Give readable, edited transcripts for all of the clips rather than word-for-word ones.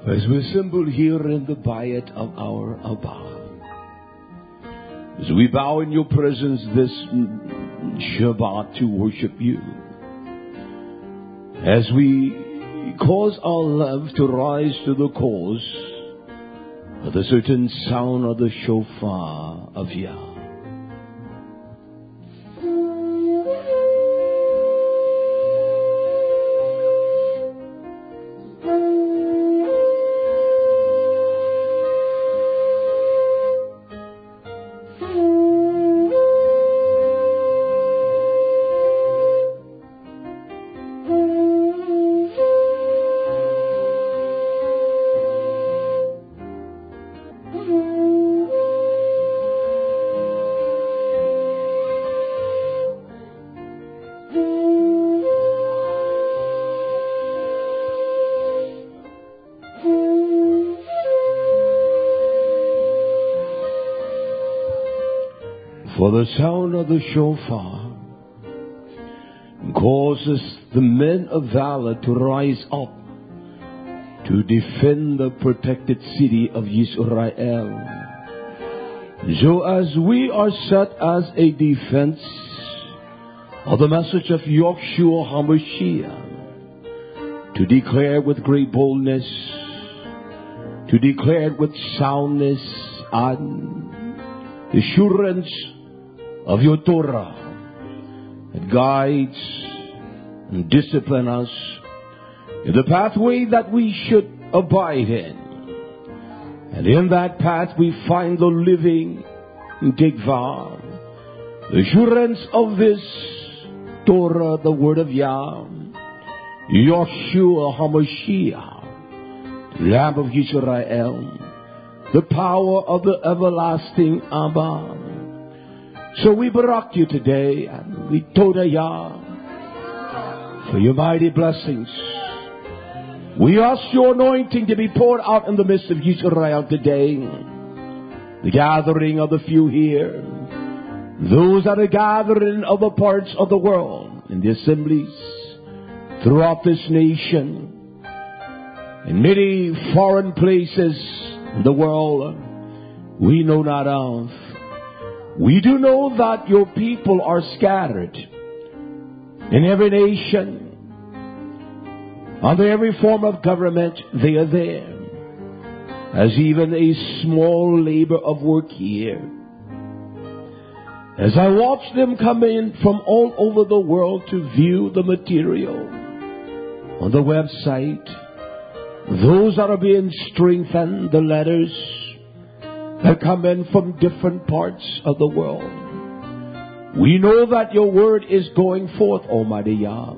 As we assemble here in the Bayat of our Abba, as we bow in your presence this Shabbat to worship you, as we cause our love to rise to the cause of the certain sound of the shofar of Yah. For the sound of the shofar causes the men of valor to rise up to defend the protected city of Israel. So as we are set as a defense of the message of Yahshua HaMashiach, to declare with great boldness, to declare with soundness and assurance of your Torah that guides and disciplines us in the pathway that we should abide in. And in that path we find the living Tikvah, the assurance of this Torah, the word of Yah, Yahshua HaMashiach, Lamb of Israel, the power of the everlasting Abba. So we barak you today, and we toda Yah for your mighty blessings. We ask your anointing to be poured out in the midst of Israel today. The gathering of the few here, those that are gathered in other parts of the world, in the assemblies throughout this nation, in many foreign places in the world we know not of. We do know that your people are scattered in every nation, under every form of government. They are there, as even a small labor of work here. As I watch them come in from all over the world to view the material on the website, those that are being strengthened, the letters that come in from different parts of the world. We know that your word is going forth, Almighty Yah.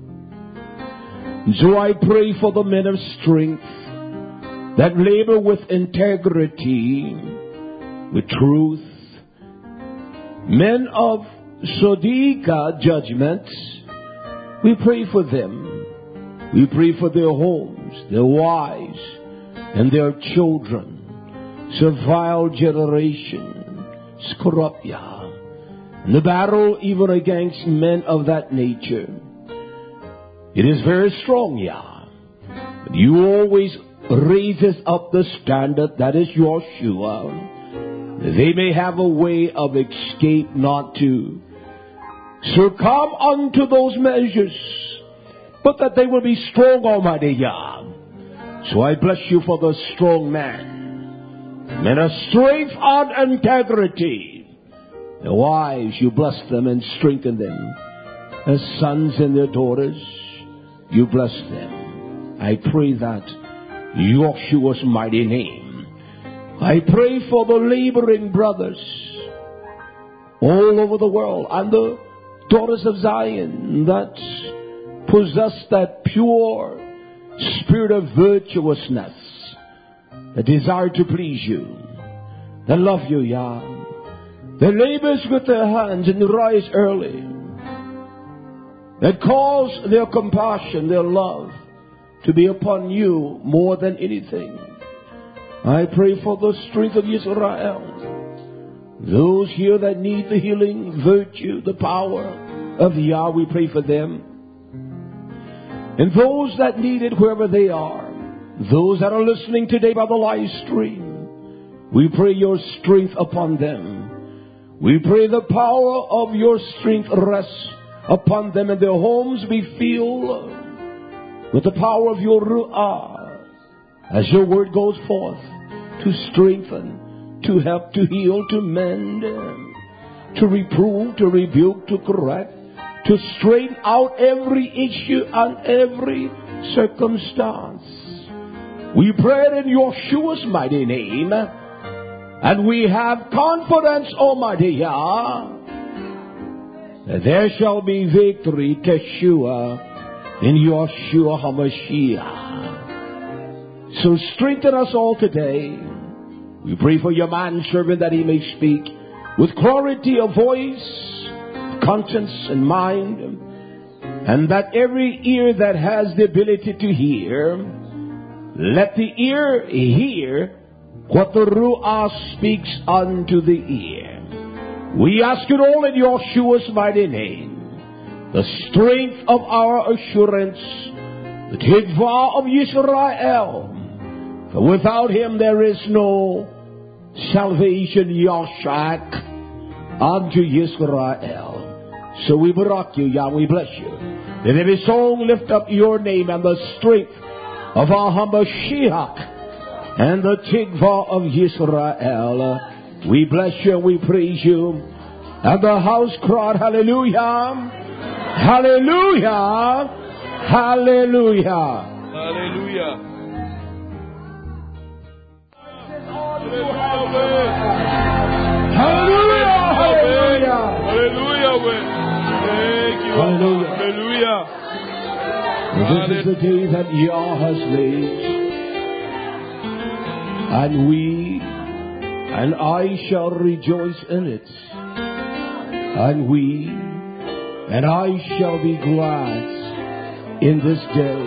So I pray for the men of strength that labor with integrity, with truth, men of Sodika judgment. We pray for them. We pray for their homes, their wives, and their children. Servile generation is corrupt, Yah. And the battle even against men of that nature, it is very strong, Yah. But you always raises up the standard, that is Yahshua. They may have a way of escape, not to succumb unto those measures, but that they will be strong, Almighty Yah. So I bless you for the strong man. Men of strength and integrity. Their wives, you bless them and strengthen them. Their sons and their daughters, you bless them. I pray that Yahshua's mighty name. I pray for the laboring brothers all over the world and the daughters of Zion that possess that pure spirit of virtuousness, that desire to please you, that love you, Yah, that labors with their hands and rise early, that cause their compassion, their love to be upon you more than anything. I pray for the strength of Israel. Those here that need the healing virtue, the power of Yah, we pray for them. And those that need it wherever they are, Those that are listening today by the live stream, we pray your strength upon them. We pray the power of your strength rests upon them, and their homes be filled with the power of your Ruah, as your word goes forth to strengthen, to help, to heal, to mend, to reprove, to rebuke, to correct, to straighten out every issue and every circumstance. We pray it in Yeshua's mighty name, and we have confidence, Almighty Yah, that there shall be victory, Teshua, in Yeshua HaMashiach. So strengthen us all today. We pray for your manservant that he may speak with clarity of voice, conscience and mind, and that every ear that has the ability to hear, let the ear hear what the Ruah speaks unto the ear. We ask it all in Yeshua's mighty name. The strength of our assurance, the Tikvah of Yisrael. For without him there is no salvation, Yashak, unto Yisrael. So we barak you, Yah, we bless you. Let every song lift up your name and the strength of our HaMashiach and the Tikvah of Yisrael. We bless you and we praise you. And the house cried, hallelujah, hallelujah, hallelujah. Hallelujah. Hallelujah, hallelujah. Hallelujah. Thank you. Hallelujah. Hallelujah. This is the day that Yah has made, and we and I shall rejoice in it, and we and I shall be glad in this day,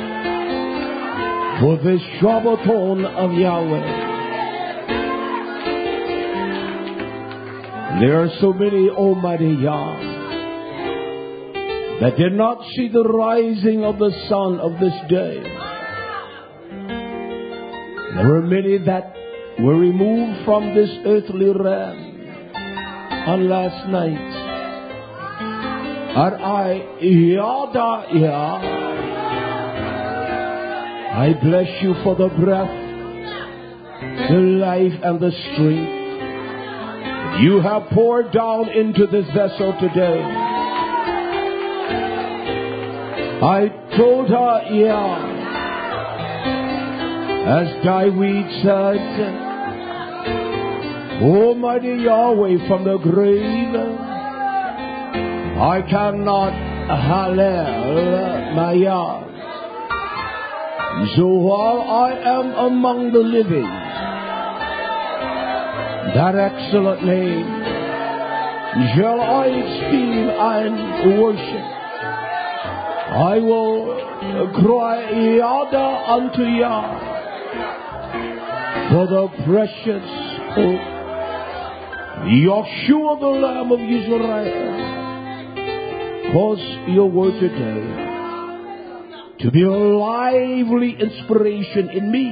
for this Shabbaton of Yahweh. There are so many, Almighty Yah, that did not see the rising of the sun of this day. There were many that were removed from this earthly realm on last night. And I bless you for the breath, the life, and the strength you have poured down into this vessel today. I told her, as David said, Almighty Yahweh, from the grave, I cannot hallel my Yah. So while I am among the living, that excellent name shall I esteem and worship. I will cry Yada unto Yah for the precious hope, Yeshua, the Lamb of Israel. Cause your word today to be a lively inspiration in me,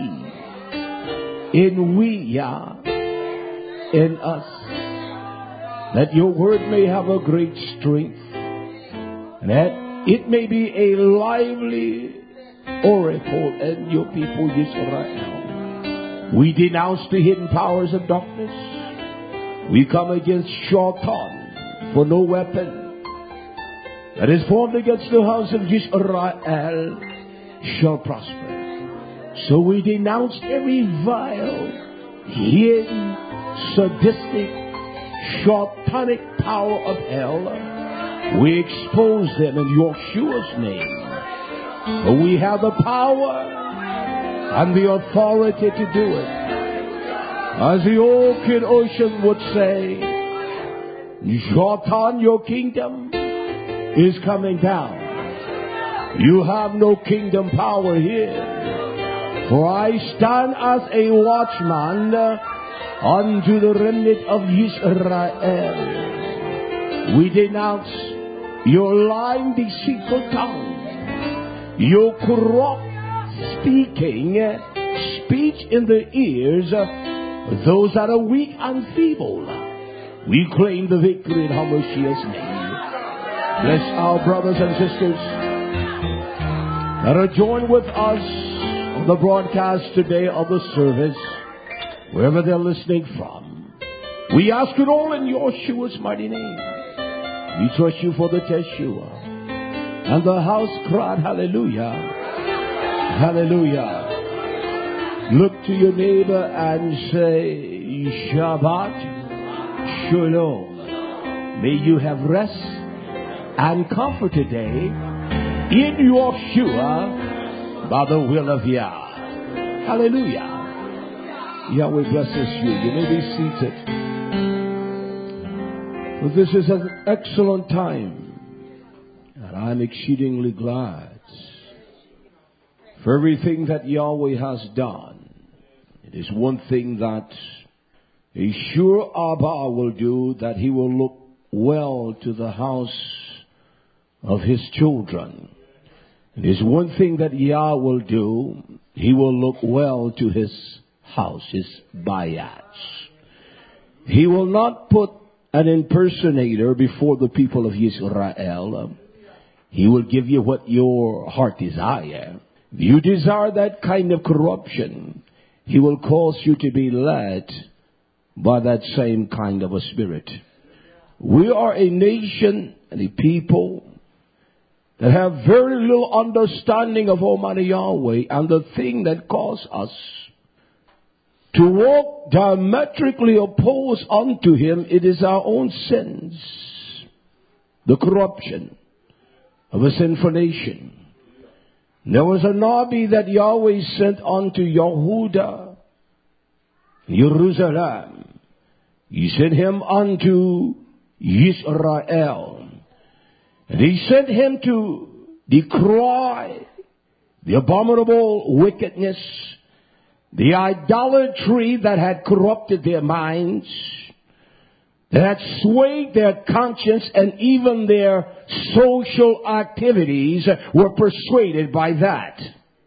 in we, Yah, in us, that your word may have a great strength, and that it may be a lively oracle in your people Israel. We denounce the hidden powers of darkness. We come against Shaitan, for no weapon that is formed against the house of Israel shall prosper. So we denounce every vile, hidden, sadistic, Shaitanic power of hell. We expose them in Yeshua's name. For we have the power and the authority to do it. As the old King Ocean would say, Shaitan, your kingdom is coming down. You have no kingdom power here. For I stand as a watchman unto the remnant of Israel. We denounce your lying, deceitful tongue, your corrupt, speaking speech in the ears of those that are weak and feeble. We claim the victory in Hamashiach's name. Bless our brothers and sisters that are joined with us on the broadcast today of the service, wherever they're listening from. We ask it all in Yeshua's mighty name. We trust you for the Teshua. And the house cried, hallelujah, hallelujah. Look to your neighbor and say, Shabbat Shalom. May you have rest and comfort today in Yeshua by the will of Yah. Hallelujah. Yahweh blesses you. You may be seated. For this is an excellent time. And I'm exceedingly glad for everything that Yahweh has done. It is one thing that a sure Abba will do, that he will look well to the house of his children. It is one thing that Yah will do, he will look well to his house, his bayats. He will not put an impersonator before the people of Israel. He will give you what your heart desire. If you desire that kind of corruption, he will cause you to be led by that same kind of a spirit. We are a nation and a people that have very little understanding of Almighty Yahweh, and the thing that causes us to walk diametrically opposed unto him, it is our own sins, the corruption of a sinful nation. There was a Nabi that Yahweh sent unto Yehuda, Jerusalem. He sent him unto Israel. And he sent him to decry the abominable wickedness, the idolatry that had corrupted their minds, that had swayed their conscience, and even their social activities were persuaded by that.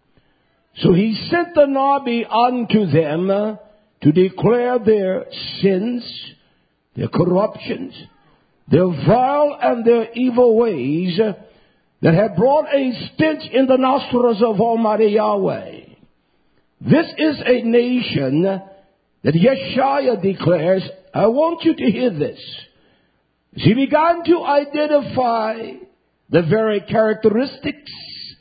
So he sent the Nabi unto them to declare their sins, their corruptions, their vile and their evil ways that had brought a stench in the nostrils of Almighty Yahweh. This is a nation that Yeshua declares. I want you to hear this. He began to identify the very characteristics,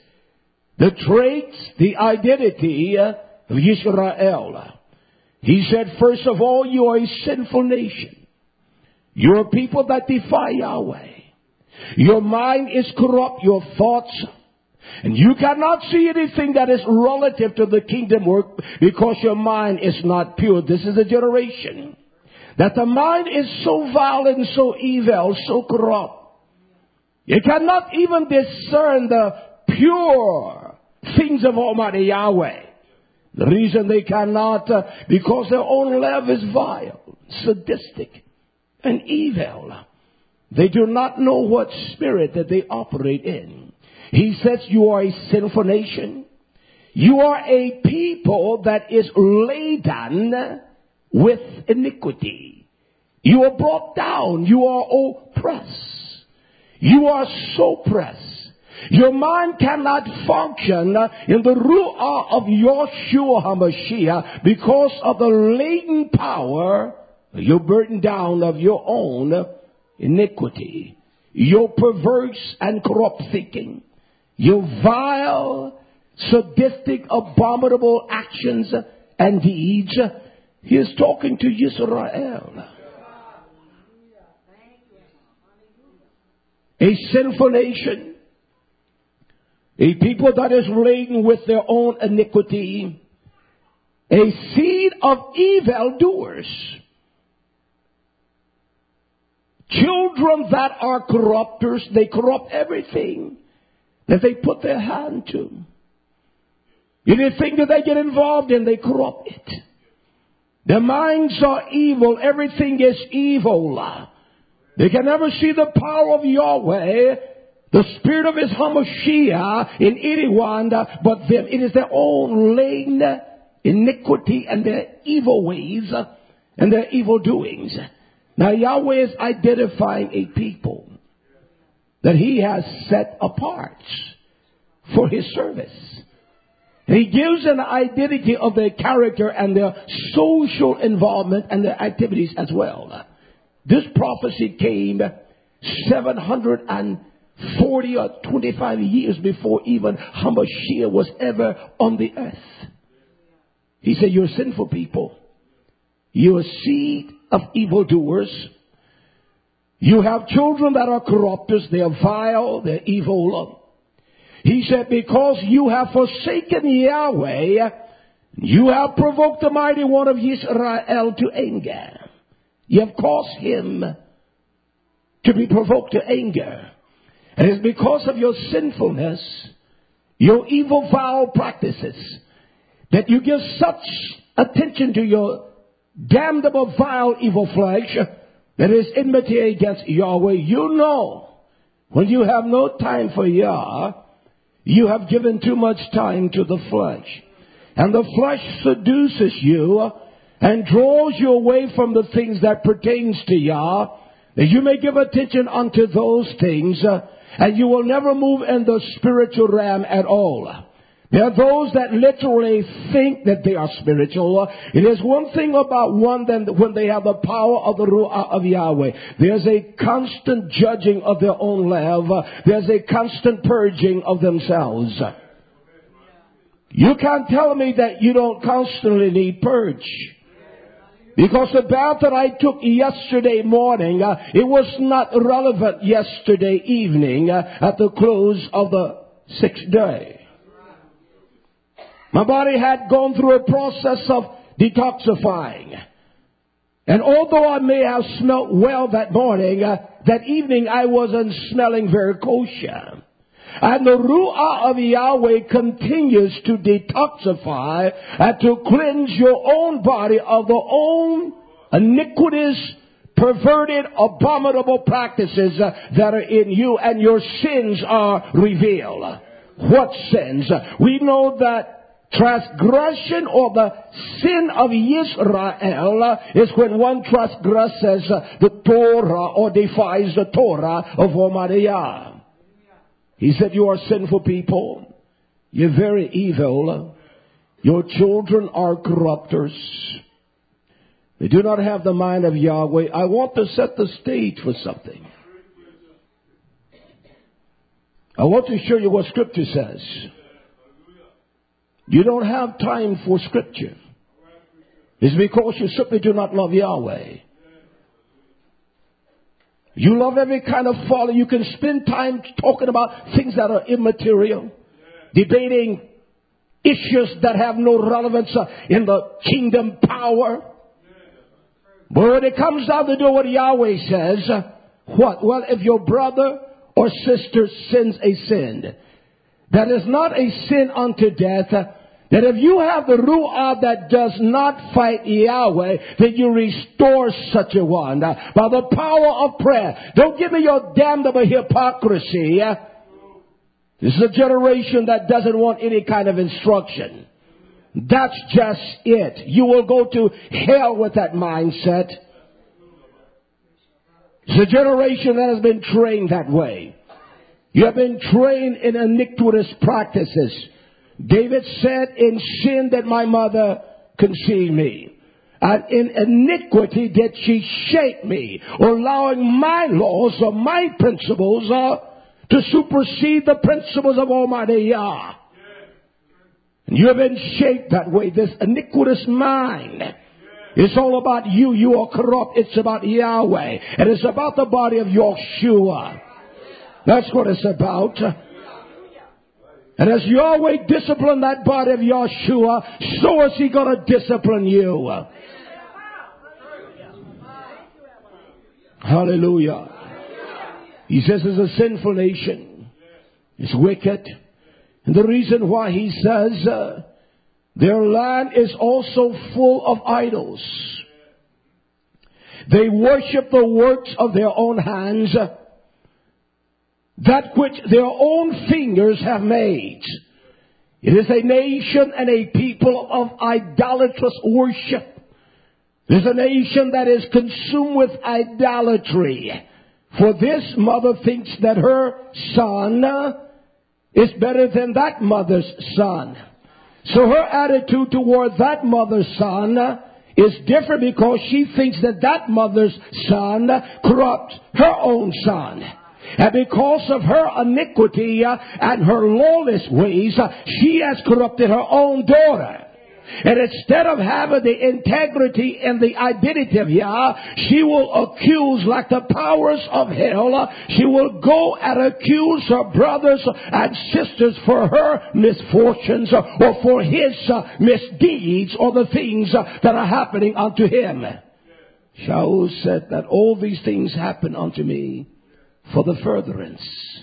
the traits, the identity of Israel. He said, first of all, you are a sinful nation. You are people that defy Yahweh. Your mind is corrupt, your thoughts, and you cannot see anything that is relative to the kingdom work because your mind is not pure. This is a generation that the mind is so vile and so evil, so corrupt. You cannot even discern the pure things of Almighty Yahweh. The reason they cannot, because their own love is vile, sadistic, and evil. They do not know what spirit that they operate in. He says you are a sinful nation. You are a people that is laden with iniquity. You are brought down. You are oppressed. You are so pressed. Your mind cannot function in the Ruah of Yeshua HaMashiach because of the latent power, your burden down of your own iniquity, your perverse and corrupt thinking, your vile, sadistic, abominable actions and deeds. He is talking to Israel. A sinful nation. A people that is laden with their own iniquity. A seed of evildoers. Children that are corrupters, they corrupt everything that they put their hand to. Anything that they get involved in, they corrupt it. Their minds are evil. Everything is evil. They can never see the power of Yahweh the spirit of his Hamashiach in anyone but them. It is their own latent iniquity and their evil ways and their evil doings. Now Yahweh is identifying a people that he has set apart for his service. And he gives an identity of their character and their social involvement and their activities as well. This prophecy came 740 or 25 years before even Hamashiach was ever on the earth. He said, you're sinful people. You're a seed of evildoers. You have children that are corrupters. They are vile. They're evil. He said, because you have forsaken Yahweh, you have provoked the mighty one of Israel to anger. You have caused him to be provoked to anger. And it's because of your sinfulness, your evil, vile practices, that you give such attention to your damnable, vile, evil flesh that is enmity against Yahweh. You know, when you have no time for Yah, you have given too much time to the flesh. And the flesh seduces you and draws you away from the things that pertains to Yah, that you may give attention unto those things, and you will never move in the spiritual realm at all. There are those that literally think that they are spiritual. It is one thing about one then when they have the power of the Ruach of Yahweh. There's a constant judging of their own love. There's a constant purging of themselves. You can't tell me that you don't constantly need purge. Because the bath that I took yesterday morning, it was not relevant yesterday evening at the close of the 6th day. My body had gone through a process of detoxifying. And although I may have smelt well that morning, that evening I wasn't smelling very kosher. And the Ruach of Yahweh continues to detoxify and to cleanse your own body of the own iniquitous, perverted, abominable practices that are in you, and your sins are revealed. What sins? We know that transgression or the sin of Israel is when one transgresses the Torah or defies the Torah of Almighty Yah. He said, you are sinful people. You're very evil. Your children are corrupters. They do not have the mind of Yahweh. I want to set the stage for something. I want to show you what Scripture says. You don't have time for Scripture. It's because you simply do not love Yahweh. You love every kind of folly. You can spend time talking about things that are immaterial, debating issues that have no relevance in the kingdom power. But when it comes down to do what Yahweh says, what? Well, if your brother or sister sins a sin that is not a sin unto death, that if you have the Ruach that does not fight Yahweh, then you restore such a one by the power of prayer. Don't give me your damnable hypocrisy. This is a generation that doesn't want any kind of instruction. That's just it. You will go to hell with that mindset. It's a generation that has been trained that way. You have been trained in iniquitous practices. David said, in sin that my mother conceived me, and in iniquity did she shape me, allowing my laws or my principles to supersede the principles of Almighty Yah. And you have been shaped that way. This iniquitous mind. It's all about you. You are corrupt. It's about Yahweh. And it's about the body of Yeshua. That's what it's about. And as Yahweh disciplined that body of Yeshua, so is He going to discipline you. Hallelujah. He says it's a sinful nation. It's wicked. And the reason why He says their land is also full of idols. They worship the works of their own hands. that which their own fingers have made. It is a nation and a people of idolatrous worship. It is a nation that is consumed with idolatry. For this mother thinks that her son is better than that mother's son. So her attitude toward that mother's son is different because she thinks that that mother's son corrupts her own son. And because of her iniquity and her lawless ways, she has corrupted her own daughter. And instead of having the integrity and the identity of Yah, she will accuse like the powers of hell. She will go and accuse her brothers and sisters for her misfortunes or for his misdeeds or the things that are happening unto him. Shaul said that all these things happen unto me for the furtherance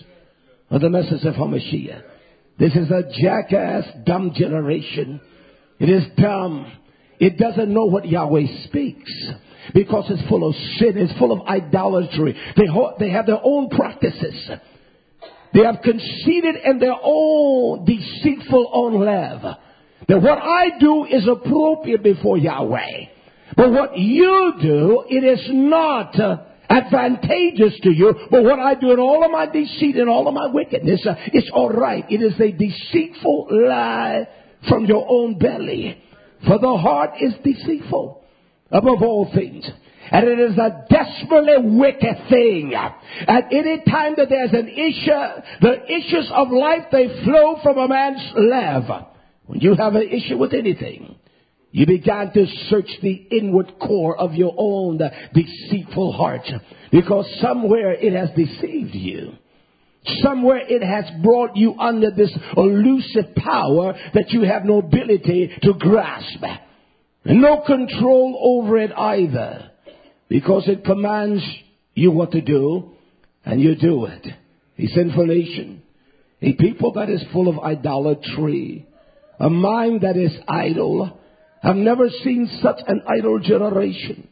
of the message of HaMashiach. This is a jackass, dumb generation. It is dumb. It doesn't know what Yahweh speaks because it's full of sin. It's full of idolatry. They have their own practices. They have conceited in their own deceitful own love. That what I do is appropriate before Yahweh. But what you do, it is not advantageous to you. But what I do in all of my deceit and all of my wickedness, it's all right. It is a deceitful lie from your own belly. For the heart is deceitful above all things. And it is a desperately wicked thing. At any time that there's an issue, the issues of life, they flow from a man's love. When you have an issue with anything, you began to search the inward core of your own deceitful heart. Because somewhere it has deceived you. Somewhere it has brought you under this elusive power that you have no ability to grasp. And no control over it either. Because it commands you what to do, and you do it. A sinful nation. A people that is full of idolatry. A mind that is idle. I've never seen such an idle generation.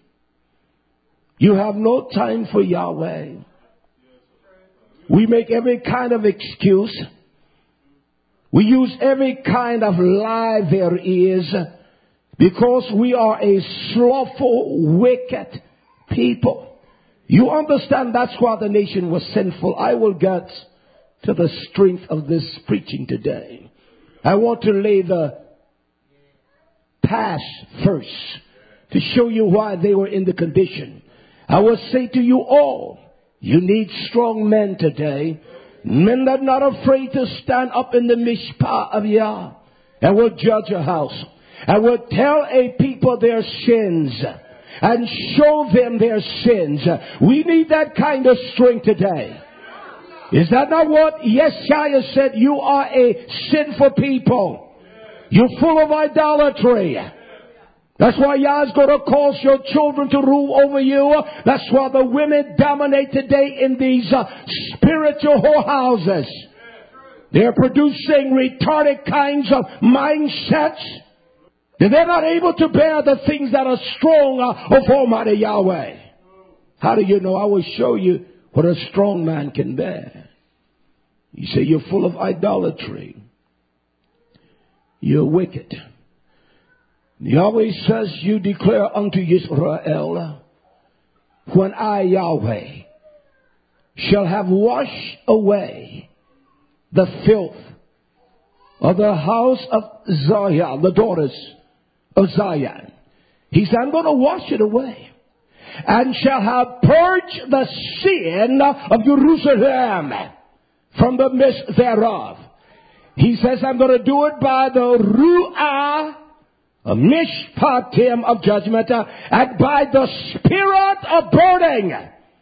You have no time for Yahweh. We make every kind of excuse. We use every kind of lie there is because we are a slothful, wicked people. You understand that's why the nation was sinful. I will get to the strength of this preaching today. I want to lay the past first to show you why they were in the condition. I will say to you all, you need strong men today. Men that are not afraid to stand up in the mishpah of Yah and will judge a house. And will tell a people their sins and show them their sins. We need that kind of strength today. Is that not what Yeshua said? You are a sinful people. You're full of idolatry. That's why Yah is going to cause your children to rule over you. That's why the women dominate today in these spiritual whorehouses. They're producing retarded kinds of mindsets. And they're not able to bear the things that are strong of Almighty Yahweh. How do you know? I will show you what a strong man can bear. You say you're full of idolatry. You're wicked. Yahweh says, you declare unto Israel, when I, Yahweh, shall have washed away the filth of the house of Zion, the daughters of Zion. He said, I'm going to wash it away. And shall have purged the sin of Jerusalem from the midst thereof. He says, I'm going to do it by the Ruah, a mishpatim of judgment, and by the spirit of burning.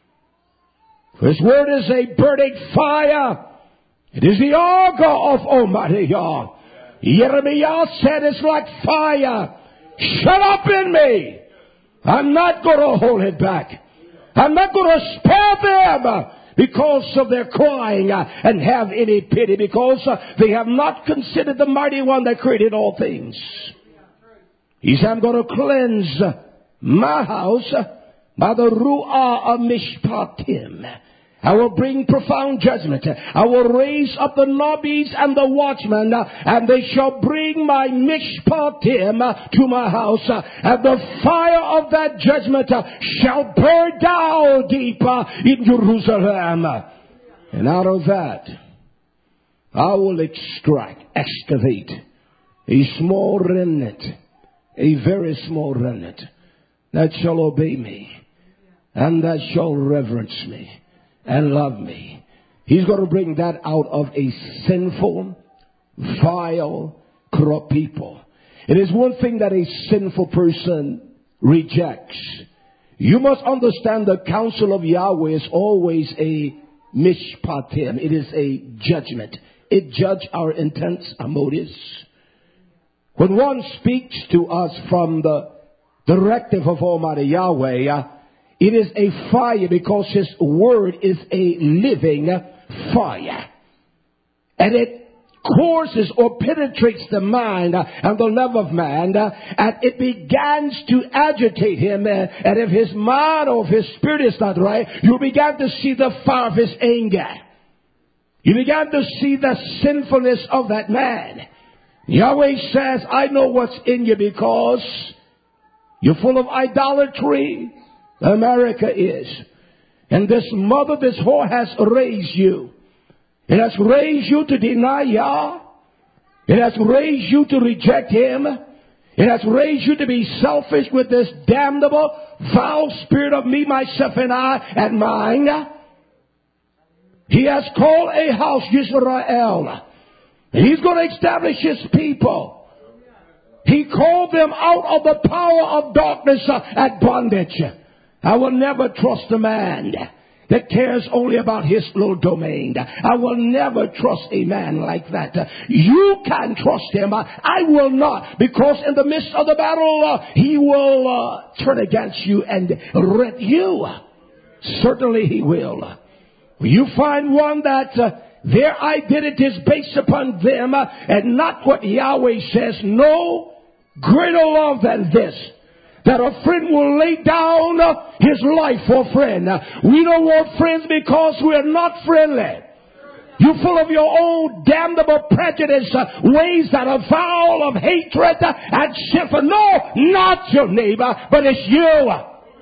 His word is a burning fire. It is the auger of Almighty Yah. Jeremiah said it's like fire. Shut up in me. I'm not going to hold it back. I'm not going to spare them because of their crying and have any pity, because they have not considered the mighty one that created all things. He said, I'm going to cleanse my house by the Ruah of Mishpatim. I will bring profound judgment. I will raise up the Nobbies and the watchmen, and they shall bring my mishpatim to my house, and the fire of that judgment shall burn down deep in Jerusalem. And out of that, I will excavate a small remnant, a very small remnant, that shall obey me, and that shall reverence me and love me. He's going to bring that out of a sinful, vile, corrupt people. It is one thing that a sinful person rejects. You must understand the counsel of Yahweh is always a mishpatim. It is a judgment. It judges our intents, our motives. When one speaks to us from the directive of Almighty Yahweh, it is a fire because His word is a living fire. And it courses or penetrates the mind and the love of man, and it begins to agitate him. And if his mind or if his spirit is not right, you begin to see the fire of his anger. You begin to see the sinfulness of that man. Yahweh says, I know what's in you because you're full of idolatry. America is. And this mother, this whore has raised you. It has raised you to deny Yah. It has raised you to reject Him. It has raised you to be selfish with this damnable, foul spirit of me, myself, and I, and mine. He has called a house Yisrael. And He's going to establish His people. He called them out of the power of darkness and bondage. I will never trust a man that cares only about his little domain. I will never trust a man like that. You can trust him. I will not, because in the midst of the battle, he will turn against you and rent you. Certainly he will. You find one that their identity is based upon them and not what Yahweh says. No greater love than this, that a friend will lay down his life for a friend. We don't want friends because we're not friendly. You're full of your own damnable prejudice, ways that are foul of hatred and sinful. No, not your neighbor, but it's you.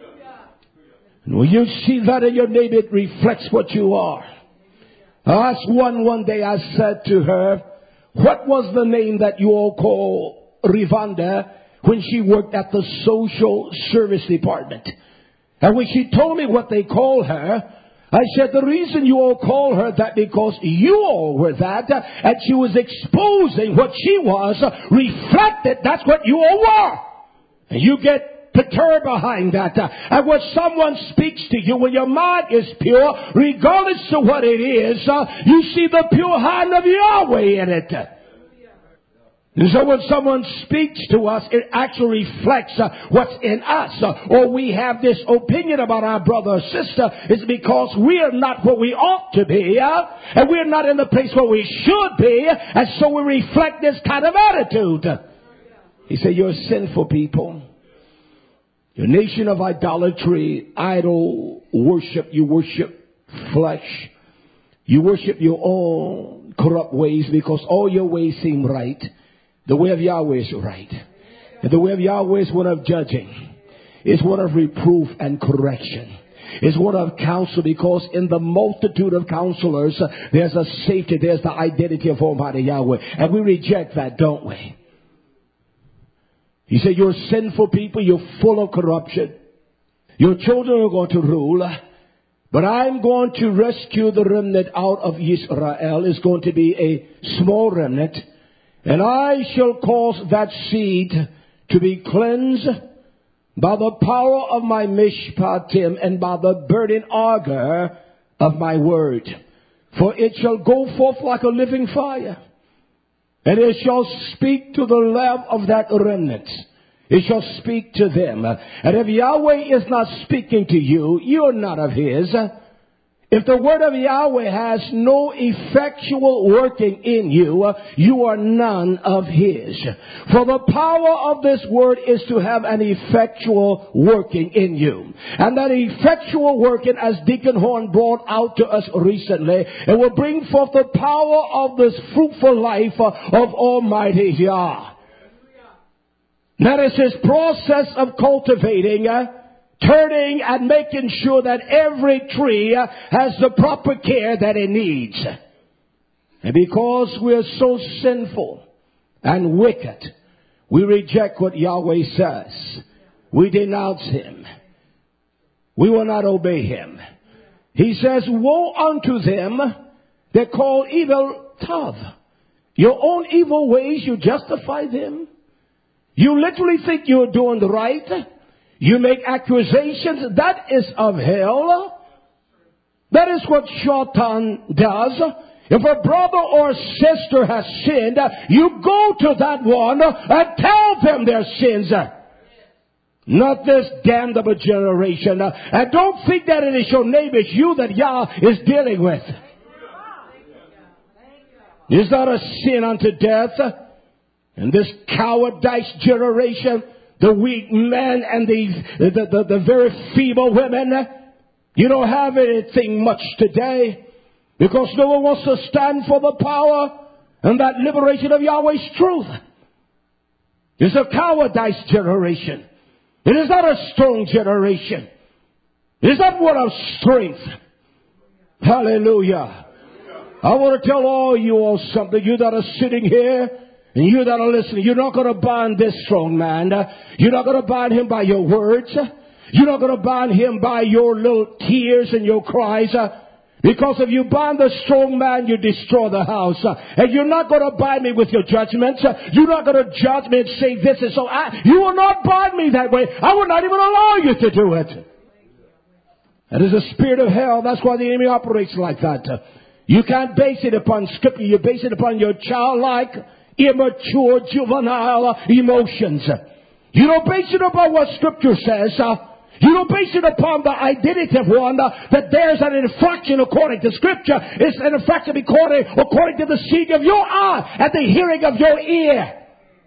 And when you see that in your neighbor, it reflects what you are. I asked one day, I said to her, what was the name that you all call Rivanda when she worked at the social service department? And when she told me what they call her, I said, the reason you all call her that because you all were that, and she was exposing what she was, reflected, that's what you all were. And you get perturbed behind that. And when someone speaks to you, when your mind is pure, regardless of what it is, you see the pure hand of Yahweh in it. And so when someone speaks to us, it actually reflects what's in us. Or we have this opinion about our brother or sister, it's because we are not what we ought to be, and we're not in the place where we should be, and so we reflect this kind of attitude. He said, you're sinful people. You're a nation of idolatry, idol worship. You worship flesh. You worship your own corrupt ways because all your ways seem right. The way of Yahweh is right. And the way of Yahweh is one of judging. It's one of reproof and correction. It's one of counsel, because in the multitude of counselors, there's a safety. There's the identity of Almighty Yahweh. And we reject that, don't we? He said, you're sinful people. You're full of corruption. Your children are going to rule. But I'm going to rescue the remnant out of Israel. It's going to be a small remnant. And I shall cause that seed to be cleansed by the power of my mishpatim and by the burning auger of my word. For it shall go forth like a living fire. And it shall speak to the love of that remnant. It shall speak to them. And if Yahweh is not speaking to you, you're not of His. If the word of Yahweh has no effectual working in you, you are none of His. For the power of this word is to have an effectual working in you. And that effectual working, as Deacon Horn brought out to us recently, it will bring forth the power of this fruitful life of Almighty Yah. That is His process of cultivating, turning and making sure that every tree has the proper care that it needs. And because we're so sinful and wicked, we reject what Yahweh says. We denounce Him. We will not obey Him. He says, woe unto them that call evil Tav. Your own evil ways, you justify them. You literally think you're doing the right. You make accusations. That is of hell. That is what Shaitan does. If a brother or sister has sinned, you go to that one and tell them their sins. Not this damnable generation. And don't think that it is your neighbor, it's you that Yah is dealing with. Is that a sin unto death? And this cowardice generation, the weak men and the very feeble women, you don't have anything much today because no one wants to stand for the power and that liberation of Yahweh's truth. It's a cowardice generation. It is not a strong generation. It is not one of strength. Hallelujah. I want to tell all you all something. You that are sitting here and you that are listening, you're not going to bind this strong man. You're not going to bind him by your words. You're not going to bind him by your little tears and your cries. Because if you bind the strong man, you destroy the house. And you're not going to bind me with your judgments. You're not going to judge me and say this is so. You will not bind me that way. I will not even allow you to do it. That is a spirit of hell. That's why the enemy operates like that. You can't base it upon scripture. You base it upon your childlike, immature, juvenile emotions. You don't base it upon what scripture says. You don't base it upon the identity of one that there's an infraction according to scripture. It's an infraction according to the seeing of your eye and the hearing of your ear.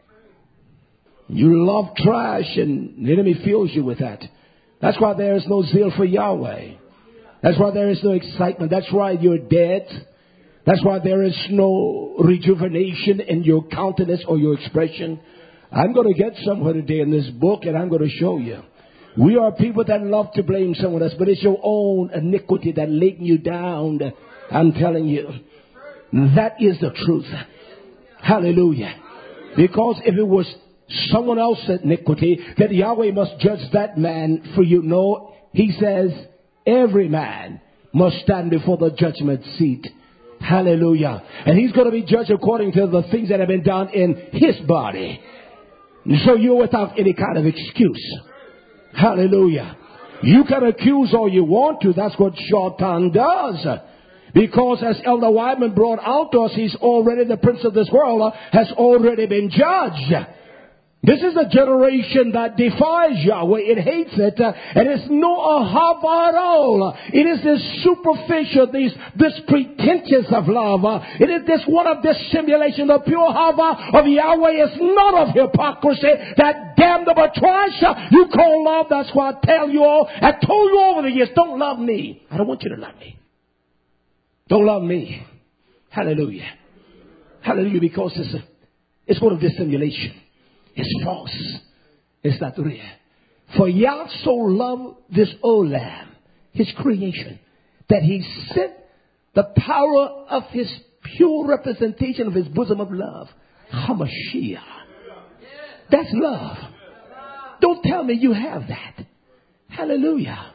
You love trash and the enemy fills you with that. That's why there is no zeal for Yahweh. That's why there is no excitement. That's why you're dead. That's why there is no rejuvenation in your countenance or your expression. I'm going to get somewhere today in this book and I'm going to show you. We are people that love to blame someone else, but it's your own iniquity that laid you down. I'm telling you. That is the truth. Hallelujah. Because if it was someone else's iniquity, that Yahweh must judge that man for you. No, He says every man must stand before the judgment seat. Hallelujah. And He's going to be judged according to the things that have been done in His body. So you're without any kind of excuse. Hallelujah. You can accuse all you want to. That's what Shaitan does. Because as Elder Wyman brought out to us, he's already, the prince of this world has already been judged. This is a generation that defies Yahweh. It hates it. And it's no ahava at all. It is this superficial, this pretentious of love. It is this one of dissimulation. The pure hava of Yahweh is not of hypocrisy. That damnable trash you call love. That's why I tell you all, I told you over the years, don't love me. I don't want you to love me. Don't love me. Hallelujah. Hallelujah, because it's one of dissimulation. It's false. It's not real. For Yah so loved this Olam, His creation, that He sent the power of His pure representation of His bosom of love, HaMashiach. That's love. Don't tell me you have that. Hallelujah.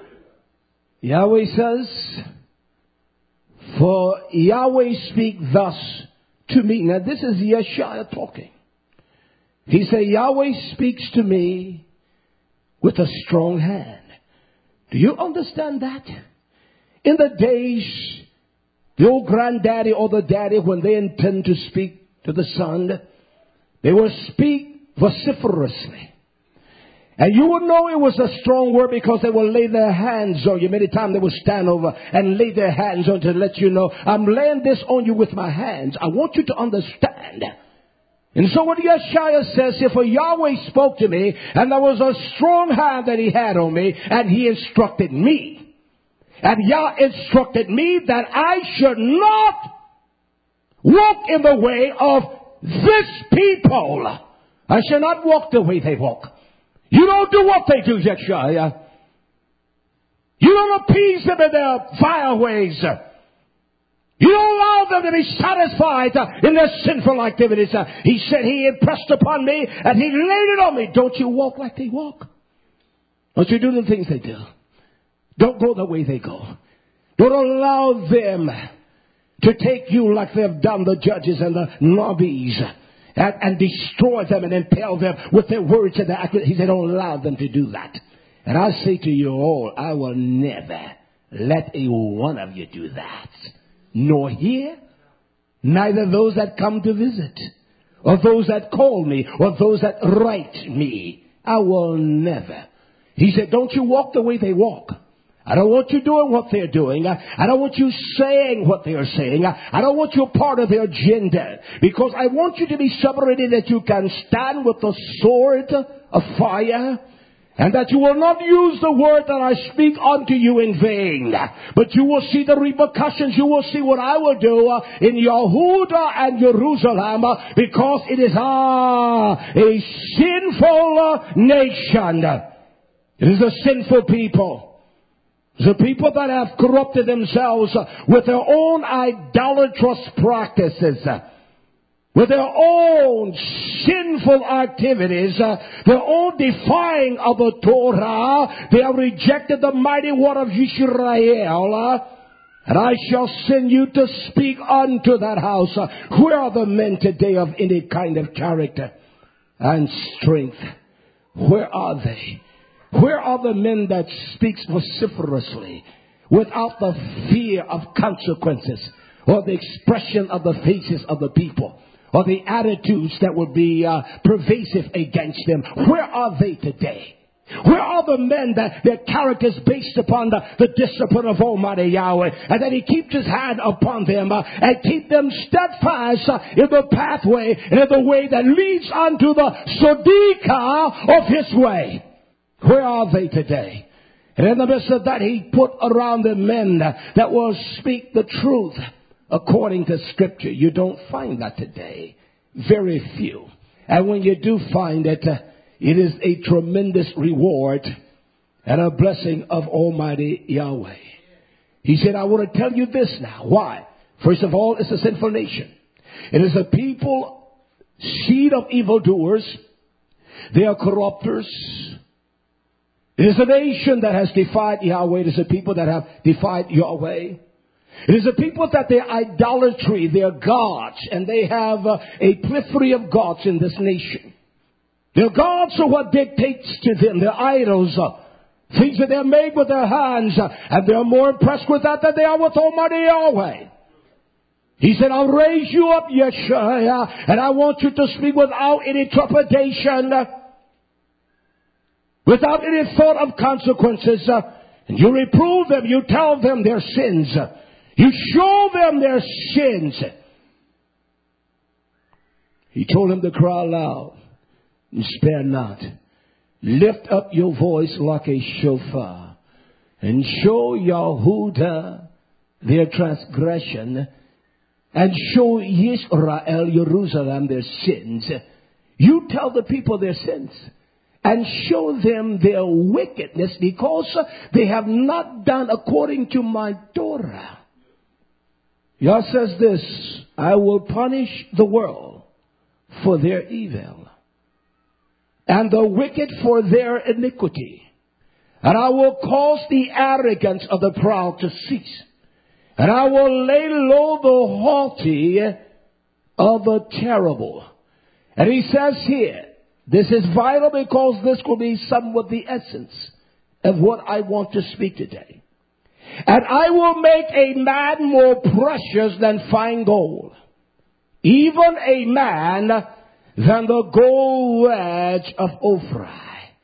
Yahweh says, for Yahweh speak thus to me. Now this is Yeshua talking. He said, Yahweh speaks to me with a strong hand. Do you understand that? In the days, the old granddaddy or the daddy, when they intend to speak to the son, they will speak vociferously. And you will know it was a strong word because they will lay their hands on you. Many times they will stand over and lay their hands on to let you know, I'm laying this on you with my hands. I want you to understand. And so what Yeshua says, if Yahweh spoke to me and there was a strong hand that he had on me and he instructed me. And Yah instructed me that I should not walk in the way of this people. I should not walk the way they walk. You don't do what they do, Yeshua. You don't appease them in their vile ways. You don't allow them to be satisfied in their sinful activities. He said he impressed upon me and he laid it on me. Don't you walk like they walk. Don't you do the things they do. Don't go the way they go. Don't allow them to take you like they've done the judges and the nobbies and destroy them and impale them with their words and their actions. He said, don't allow them to do that. And I say to you all, I will never let a one of you do that. Nor here, neither those that come to visit, or those that call me, or those that write me. I will never. He said, don't you walk the way they walk. I don't want you doing what they're doing. I don't want you saying what they are saying. I don't want you a part of their agenda. Because I want you to be separated that you can stand with the sword of fire. And that you will not use the word that I speak unto you in vain. But you will see the repercussions. You will see what I will do in Yehuda and Jerusalem. Because it is a sinful nation. It is a sinful people. The people that have corrupted themselves with their own idolatrous practices, with their own sinful activities, their own defying of the Torah. They have rejected the mighty word of Yisrael. And I shall send you to speak unto that house. Where are the men today of any kind of character and strength? Where are they? Where are the men that speak vociferously without the fear of consequences or the expression of the faces of the people or the attitudes that would be pervasive against them? Where are they today? Where are the men that their character is based upon the discipline of Almighty Yahweh, and that he keeps his hand upon them and keep them steadfast in the pathway and in the way that leads unto the Sodika of his way? Where are they today? And in the midst of that, he put around them men that will speak the truth according to Scripture. You don't find that today. Very few. And when you do find it, it is a tremendous reward and a blessing of Almighty Yahweh. He said, I want to tell you this now. Why? First of all, it's a sinful nation. It is a people, seed of evildoers. They are corrupters. It is a nation that has defied Yahweh. It is a people that have defied Yahweh. It is a people that their idolatry, their gods, and they have a plethora of gods in this nation. Their gods are what dictates to them. Their idols are things that they're made with their hands, and they're more impressed with that than they are with Almighty Yahweh. He said, I'll raise you up, Yeshua, and I want you to speak without any trepidation, without any thought of consequences. And you reprove them. You tell them their sins. You show them their sins. He told them to cry loud and spare not. Lift up your voice like a shofar and show Yehuda their transgression and show Yisrael, Jerusalem, their sins. You tell the people their sins. And show them their wickedness because they have not done according to my Torah. Yah says this, I will punish the world for their evil and the wicked for their iniquity. And I will cause the arrogance of the proud to cease. And I will lay low the haughty of the terrible. And he says here, this is vital because this will be somewhat the essence of what I want to speak today. And I will make a man more precious than fine gold, even a man than the gold wedge of Ophir.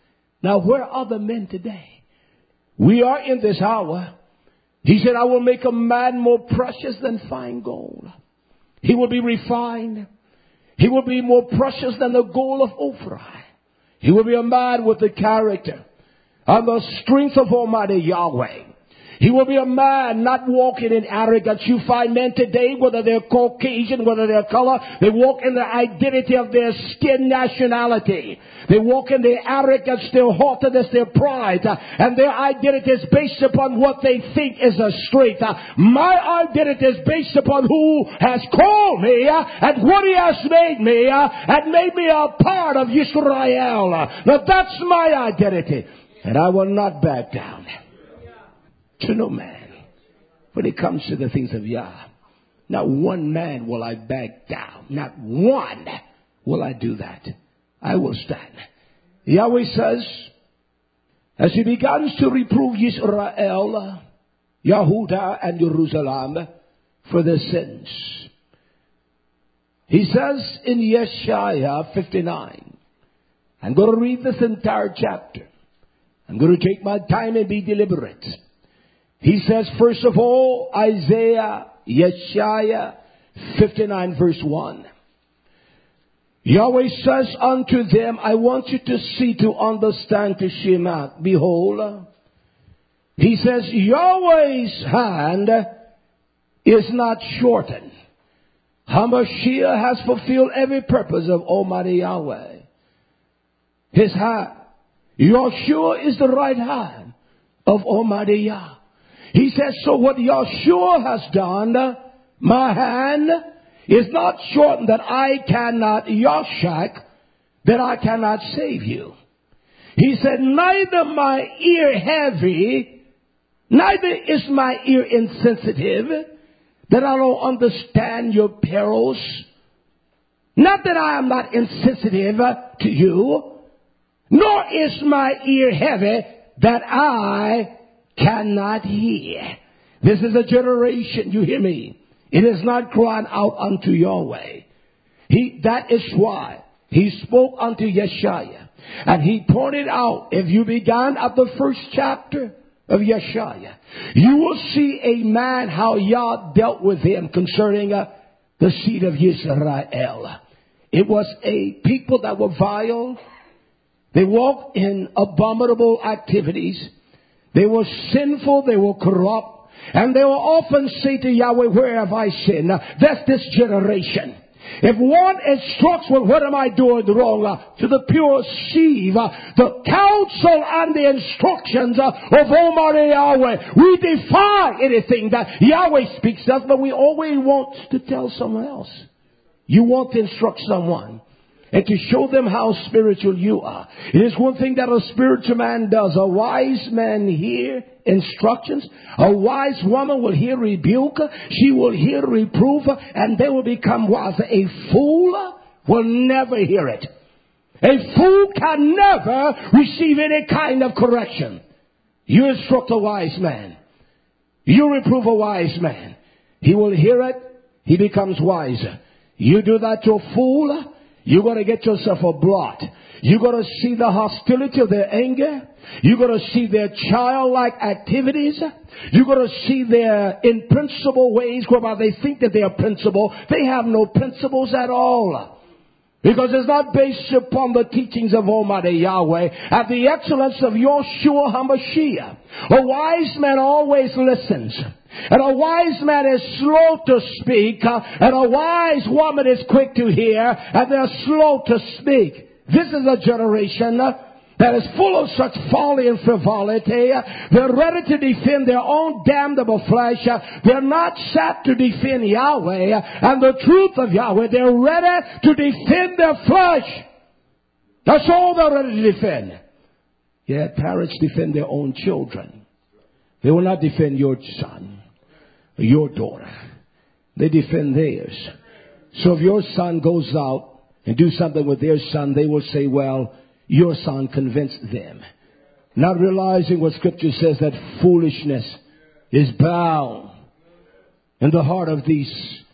Now, where are the men today? We are in this hour. He said, I will make a man more precious than fine gold. He will be refined. He will be more precious than the gold of Ophir. He will be a man with the character and the strength of Almighty Yahweh. He will be a man not walking in arrogance. You find men today, whether they're Caucasian, whether they're color, they walk in the identity of their skin nationality. They walk in their arrogance, their haughtiness, their pride, and their identity is based upon what they think is a strength. My identity is based upon who has called me and what he has made me and made me a part of Israel. Now that's my identity, and I will not back down to no man when it comes to the things of Yah. Not one man will I back down. Not one will I do that. I will stand. Yahweh says, as he begins to reprove Israel, Yehuda and Jerusalem for their sins, he says in Yeshaya 59, I'm going to read this entire chapter. I'm going to take my time and be deliberate. He says, first of all, Isaiah, Yeshaya 59 verse 1. Yahweh says unto them, I want you to see, to understand, to shema. Behold, he says, Yahweh's hand is not shortened. Hamashiach has fulfilled every purpose of Almighty Yahweh. His hand, Yahshua, is the right hand of Almighty Yah. He says, so what Yahshua has done, my hand is not shortened that I cannot, Yahshak, that I cannot save you. He said, neither my ear heavy, neither is my ear insensitive, that I don't understand your perils. Not that I am not insensitive to you, nor is my ear heavy that I cannot hear. This is a generation, you hear me? It is not crying out unto Yahweh. That is why he spoke unto Yeshaya. And he pointed out, if you began at the first chapter of Yeshaya, you will see a man, how Yah dealt with him concerning the seed of Israel. It was a people that were vile. They walked in abominable activities. They were sinful, they were corrupt, and they will often say to Yahweh, where have I sinned? That's this generation. If one instructs, well, what am I doing wrong? To the pure sieve, the counsel and the instructions of Almighty Yahweh. We defy anything that Yahweh speaks of, but we always want to tell someone else. You want to instruct someone and to show them how spiritual you are. It is one thing that a spiritual man does. A wise man hear instructions. A wise woman will hear rebuke. She will hear reproof, and they will become wise. A fool will never hear it. A fool can never receive any kind of correction. You instruct a wise man. You reprove a wise man. He will hear it. He becomes wiser. You do that to a fool, you're going to get yourself a blot. You're going to see the hostility of their anger. You're going to see their childlike activities. You're going to see their in-principle ways whereby they think that they are principle. They have no principles at all. Because it's not based upon the teachings of Almighty Yahweh and the excellence of Yahshua HaMashiach. A wise man always listens. And a wise man is slow to speak. And a wise woman is quick to hear. And they're slow to speak. This is a generation that is full of such folly and frivolity. They're ready to defend their own damnable flesh. They're not set to defend Yahweh and the truth of Yahweh. They're ready to defend their flesh. That's all they're ready to defend. Yet parents defend their own children. They will not defend your son or your daughter. They defend theirs. So if your son goes out and do something with their son, they will say, well, your son convinced them. Not realizing what Scripture says, that foolishness is bound in the heart of these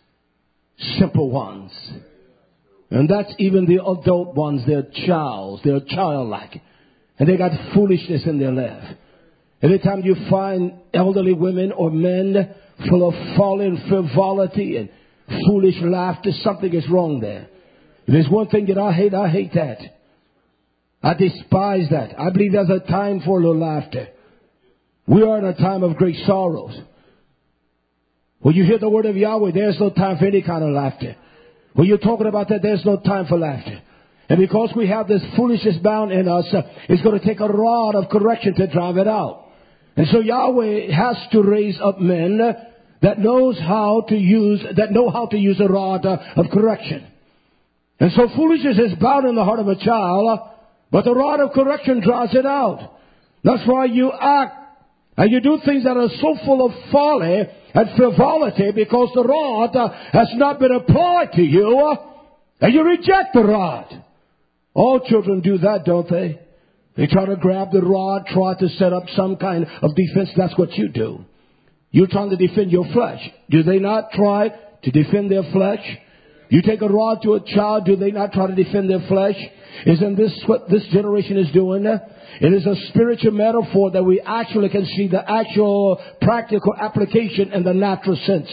simple ones. And that's even the adult ones. They're childlike. And they got foolishness in their life. Every time you find elderly women or men full of folly and frivolity and foolish laughter, something is wrong there. If there's one thing that I hate that. I despise that. I believe there's a time for a little laughter. We are in a time of great sorrows. When you hear the word of Yahweh, there's no time for any kind of laughter. When you're talking about that, there's no time for laughter. And because we have this foolishness bound in us, it's going to take a rod of correction to drive it out. And so Yahweh has to raise up men that know how to use a rod of correction. And so foolishness is bound in the heart of a child, but the rod of correction drives it out. That's why you act and you do things that are so full of folly and frivolity because the rod has not been applied to you, and you reject the rod. All children do that, don't they? They try to grab the rod, try to set up some kind of defense. That's what you do. You're trying to defend your flesh. Do they not try to defend their flesh? You take a rod to a child, do they not try to defend their flesh? Isn't this what this generation is doing? It is a spiritual metaphor that we actually can see the actual practical application in the natural sense.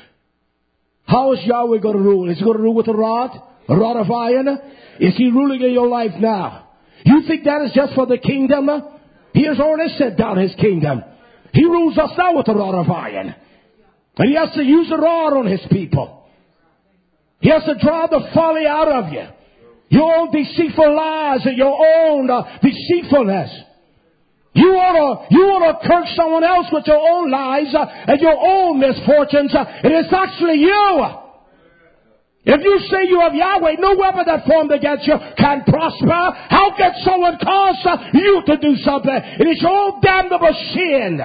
How is Yahweh going to rule? Is he going to rule with a rod of iron? Is he ruling in your life now? You think that is just for the kingdom? He has already set down his kingdom. He rules us now with a rod of iron. And he has to use a rod on his people. He has to drive the folly out of you. Your own deceitful lies and your own deceitfulness. You want to curse someone else with your own lies and your own misfortunes. It is actually you. If you say you have Yahweh, no weapon that formed against you can prosper. How can someone cause you to do something? It is your own damnable sin.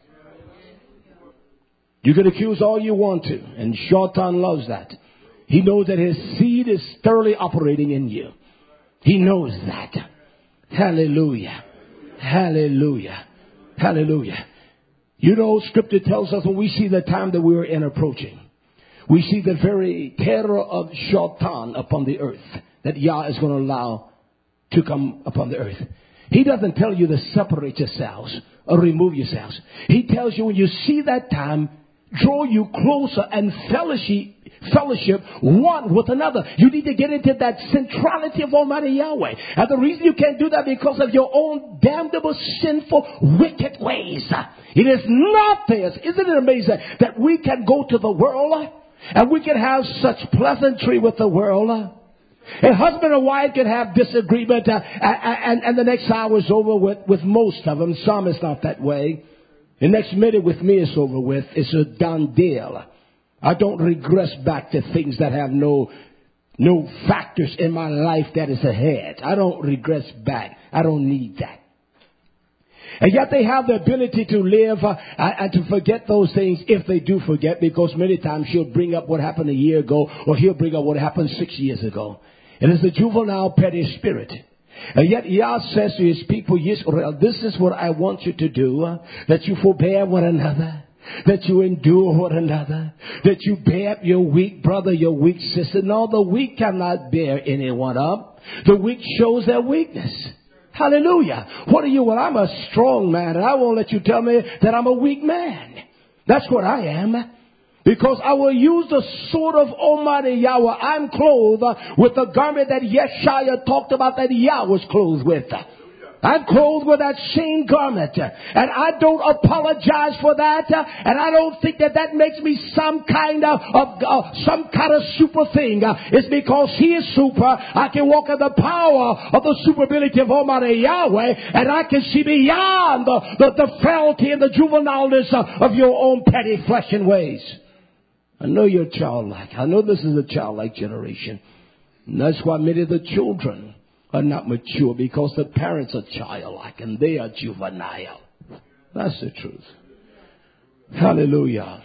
You can accuse all you want to, and Shaitan loves that. He knows that his seed is thoroughly operating in you. He knows that. Hallelujah. Hallelujah. Hallelujah. You know, Scripture tells us when we see the time that we are in approaching, we see the very terror of Shaitan upon the earth that Yah is going to allow to come upon the earth. He doesn't tell you to separate yourselves or remove yourselves. He tells you when you see that time, draw you closer and fellowship one with another. You need to get into that centrality of Almighty Yahweh. And the reason you can't do that because of your own damnable, sinful, wicked ways. It is not this. Isn't it amazing that we can go to the world and we can have such pleasantry with the world? A husband and wife can have disagreement and the next hour is over with most of them. Some is not that way. The next minute with me is over with. It's a done deal. I don't regress back to things that have no factors in my life that is ahead. I don't regress back. I don't need that. And yet they have the ability to live and to forget those things if they do forget, because many times she'll bring up what happened a year ago, or he'll bring up what happened 6 years ago. It is the juvenile petty spirit. And yet Yah says to his people, Yisrael, this is what I want you to do, that you forbear one another, that you endure one another, that you bear up your weak brother, your weak sister. No, the weak cannot bear anyone up. The weak shows their weakness. Hallelujah. What are you? Well, I'm a strong man, and I won't let you tell me that I'm a weak man. That's what I am. Because I will use the sword of Almighty Yahweh. I'm clothed with the garment that Yeshua talked about that Yah was clothed with. I'm clothed with that same garment. And I don't apologize for that. And I don't think that makes me some kind of super thing. It's because He is super. I can walk in the power of the superability of Almighty Yahweh. And I can see beyond the frailty and the juvenileness of your own petty flesh and ways. I know you're childlike. I know this is a childlike generation. And that's why many of the children are not mature, because the parents are childlike and they are juvenile. That's the truth. Hallelujah.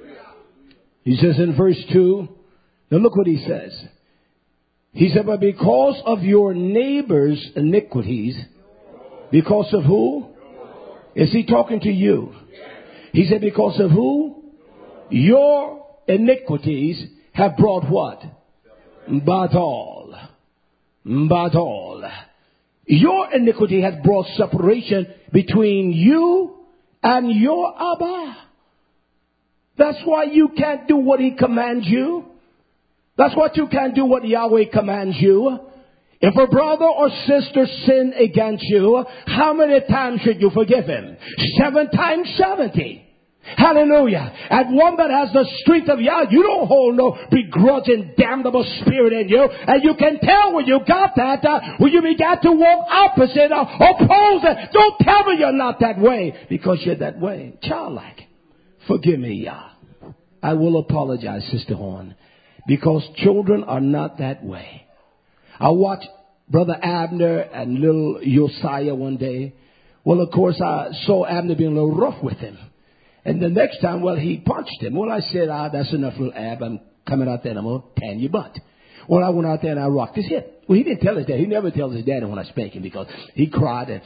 He says in verse 2, now look what he says. He said, but because of your neighbor's iniquities, because of who? Is he talking to you? He said, because of who? Your iniquities have brought what? Badal. Your iniquity has brought separation between you and your Abba. That's why you can't do what he commands you. That's why you can't do what Yahweh commands you. If a brother or sister sin against you, how many times should you forgive him? 7 times 70. Hallelujah. And one that has the strength of Yah, you don't hold no begrudging, damnable spirit in you. And you can tell when you got that, when you began to walk opposite or oppose it. Don't tell me you're not that way, because you're that way. Childlike. Forgive me, Yah. I will apologize, Sister Horn, because children are not that way. I watched Brother Abner and little Josiah one day. Well, of course, I saw Abner being a little rough with him. And the next time, well, he punched him. Well, I said, that's enough, little Ab. I'm coming out there and I'm going to tan your butt. Well, I went out there and I rocked his hip. Well, he didn't tell his dad. He never tells his daddy when I spank him, because he cried.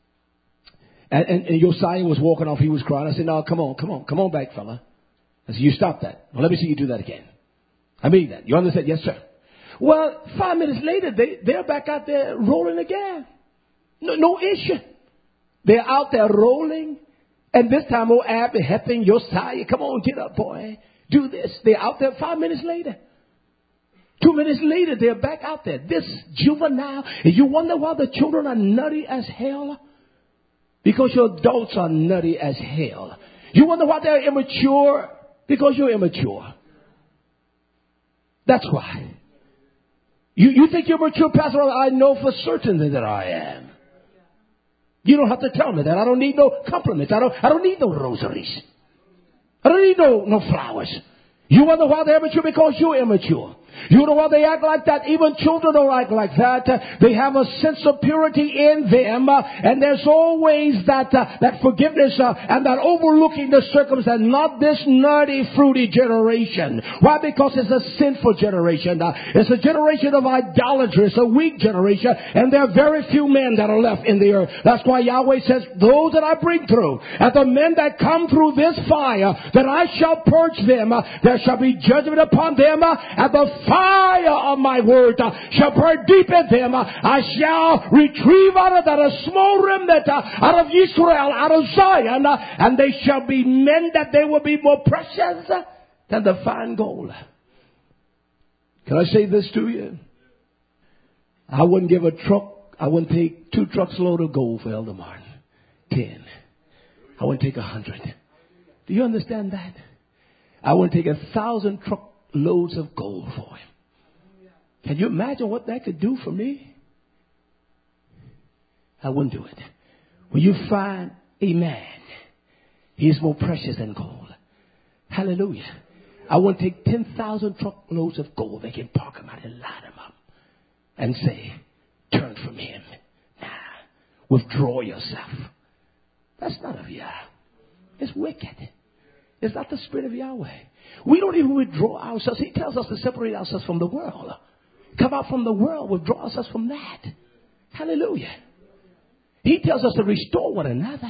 And Josiah was walking off. He was crying. I said, no, come on back, fella. I said, you stop that. Well, let me see you do that again. I mean that. You understand? Yes, sir. Well, 5 minutes later, they're back out there rolling again. No issue. They're out there rolling. And this time, Ab is helping Josiah. Come on, get up, boy. Do this. They're out there 5 minutes later. 2 minutes later, they're back out there. This juvenile. And you wonder why the children are nutty as hell? Because your adults are nutty as hell. You wonder why they're immature? Because you're immature. That's why. You think you're mature, Pastor? I know for certain that I am. You don't have to tell me that. I don't need no compliments. I don't need no rosaries. I don't need no flowers. You wonder why they're immature? Because you're immature. You know why they act like that? Even children don't act like that. They have a sense of purity in them. And there's always that forgiveness and that overlooking the circumstance. Not this nutty, fruity generation. Why? Because it's a sinful generation. It's a generation of idolatry. It's a weak generation. And there are very few men that are left in the earth. That's why Yahweh says, those that I bring through, and the men that come through this fire, that I shall purge them. There shall be judgment upon them. And the fire of my word shall burn deep in them. I shall retrieve out of that a small remnant out of Israel, out of Zion, and they shall be men that they will be more precious than the fine gold. Can I say this to you? I wouldn't give a truck. I wouldn't take 2 trucks load of gold for Elder Martin. 10. I wouldn't take 100. Do you understand that? I wouldn't take 1,000 truck loads of gold for him. Can you imagine what that could do for me? I wouldn't do it. When you find a man, he is more precious than gold. Hallelujah. I wouldn't take 10,000 truckloads of gold. They can park him out and line him up and say, turn from him. Nah, withdraw yourself. That's not of Yah. It's wicked. It's not the spirit of Yahweh. We don't even withdraw ourselves. He tells us to separate ourselves from the world. Come out from the world. Withdraw ourselves from that. Hallelujah. He tells us to restore one another.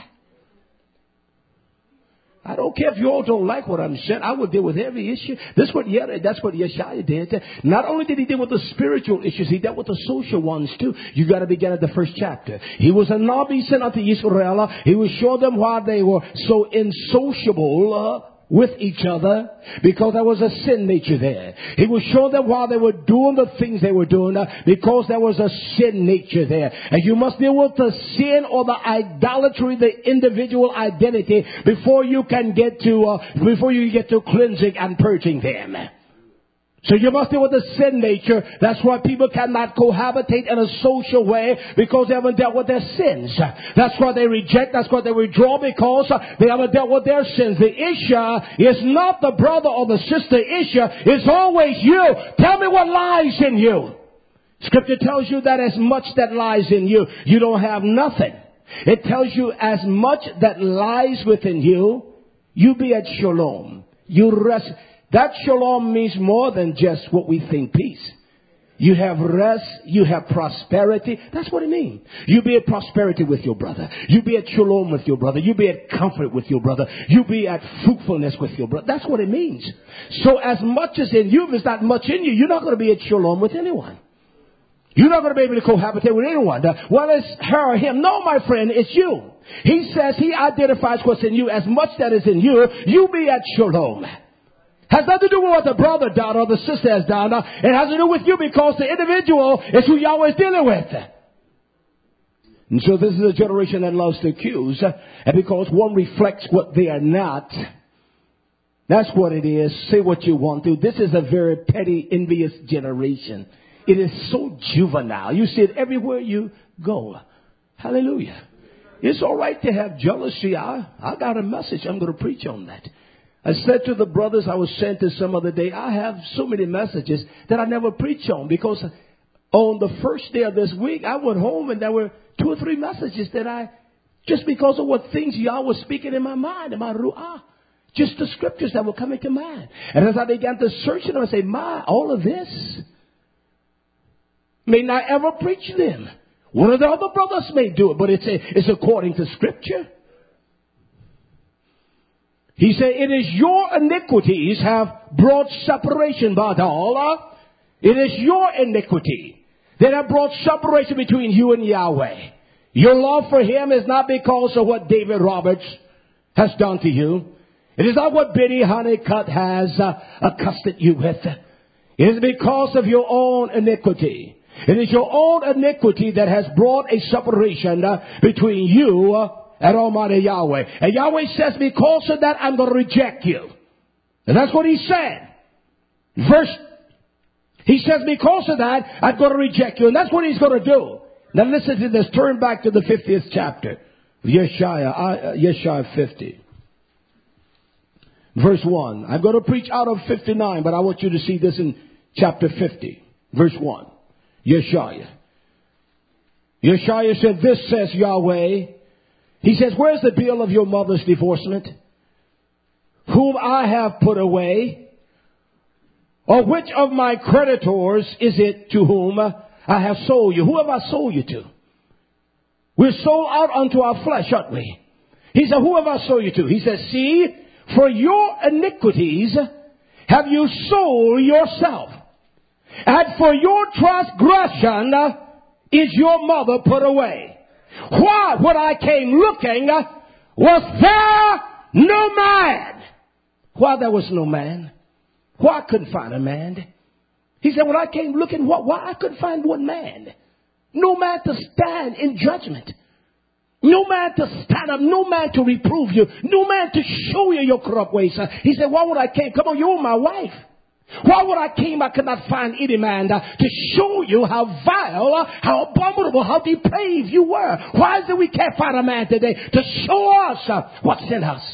I don't care if you all don't like what I'm saying. I will deal with every issue. That's what Yeshua did. Not only did he deal with the spiritual issues, he dealt with the social ones too. You got to begin at the first chapter. He was a Nabi sent unto Israel. He would show them why they were so insociable with each other, because there was a sin nature there. He would show them why they were doing the things they were doing, because there was a sin nature there. And you must deal with the sin or the idolatry, the individual identity, before you get to cleansing and purging them. So you must deal with the sin nature. That's why people cannot cohabitate in a social way, because they haven't dealt with their sins. That's why they reject. That's why they withdraw, because they haven't dealt with their sins. The issue is not the brother or the sister. Issue is always you. Tell me what lies in you. Scripture tells you that as much that lies in you, you don't have nothing. It tells you as much that lies within you, you be at shalom. You rest. That shalom means more than just what we think peace. You have rest. You have prosperity. That's what it means. You be at prosperity with your brother. You be at shalom with your brother. You be at comfort with your brother. You be at fruitfulness with your brother. That's what it means. So as much as in you, if there's not much in you, you're not going to be at shalom with anyone. You're not going to be able to cohabitate with anyone. Well, it's her or him. No, my friend, it's you. He says he identifies what's in you. As much that is in you, you be at shalom. Has nothing to do with what the brother done or the sister has done. It has to do with you because the individual is who Yahweh is dealing with. And so this is a generation that loves to accuse. And because one reflects what they are not, that's what it is. Say what you want to. This is a very petty, envious generation. It is so juvenile. You see it everywhere you go. Hallelujah. It's all right to have jealousy. I got a message. I'm going to preach on that. I said to the brothers I was sent to some other day, I have so many messages that I never preach on, because on the first day of this week, I went home and there were 2 or 3 messages that just because of what things Yah was speaking in my mind, in my ru'ah, just the scriptures that were coming to mind. And as I began to search them, I say, all of this, may not ever preach them. One of the other brothers may do it, but it's according to scripture. He said, it is your iniquities have brought separation, Badal. It is your iniquity that have brought separation between you and Yahweh. Your love for him is not because of what David Roberts has done to you. It is not what Biddy Honeycutt has accosted you with. It is because of your own iniquity. It is your own iniquity that has brought a separation between you and Almighty Yahweh. And Yahweh says, because of that, I'm going to reject you. And that's what he said. He says, because of that, I'm going to reject you. And that's what he's going to do. Now listen to this. Turn back to the 50th chapter of Yeshaya 50. Verse 1. I'm going to preach out of 59, but I want you to see this in chapter 50. Verse 1. Yeshaya said, this says Yahweh. He says, where's the bill of your mother's divorcement, whom I have put away? Or which of my creditors is it to whom I have sold you? Who have I sold you to? We're sold out unto our flesh, aren't we? He said, who have I sold you to? He says, see, for your iniquities have you sold yourself. And for your transgression is your mother put away. Why, when I came looking, was there no man? Why there was no man? Why I couldn't find a man? He said, when I came looking, why I couldn't find one man? No man to stand in judgment. No man to stand up. No man to reprove you. No man to show you your corrupt ways. He said, why would I came? Come on, you're my wife. Why would I came? I could not find any man to show you how vile, how abominable, how depraved you were. Why is it we can't find a man today to show us what's in us?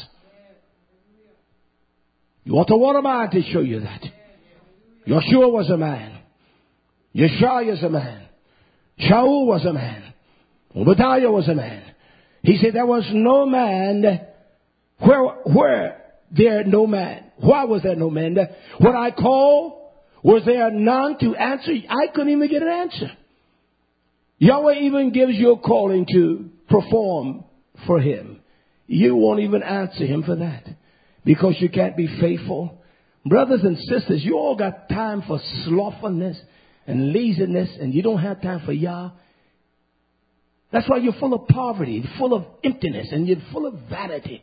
You want a man to show you that. Yeshua was a man. Yeshua is a man. Shaul was a man. Obadiah was a man. He said there was no man. Where there no man? Why was there no man? When I called, was there none to answer? I couldn't even get an answer. Yahweh even gives you a calling to perform for him. You won't even answer him for that, because you can't be faithful. Brothers and sisters, you all got time for slothfulness and laziness, and you don't have time for Yah. That's why you're full of poverty, full of emptiness, and you're full of vanity.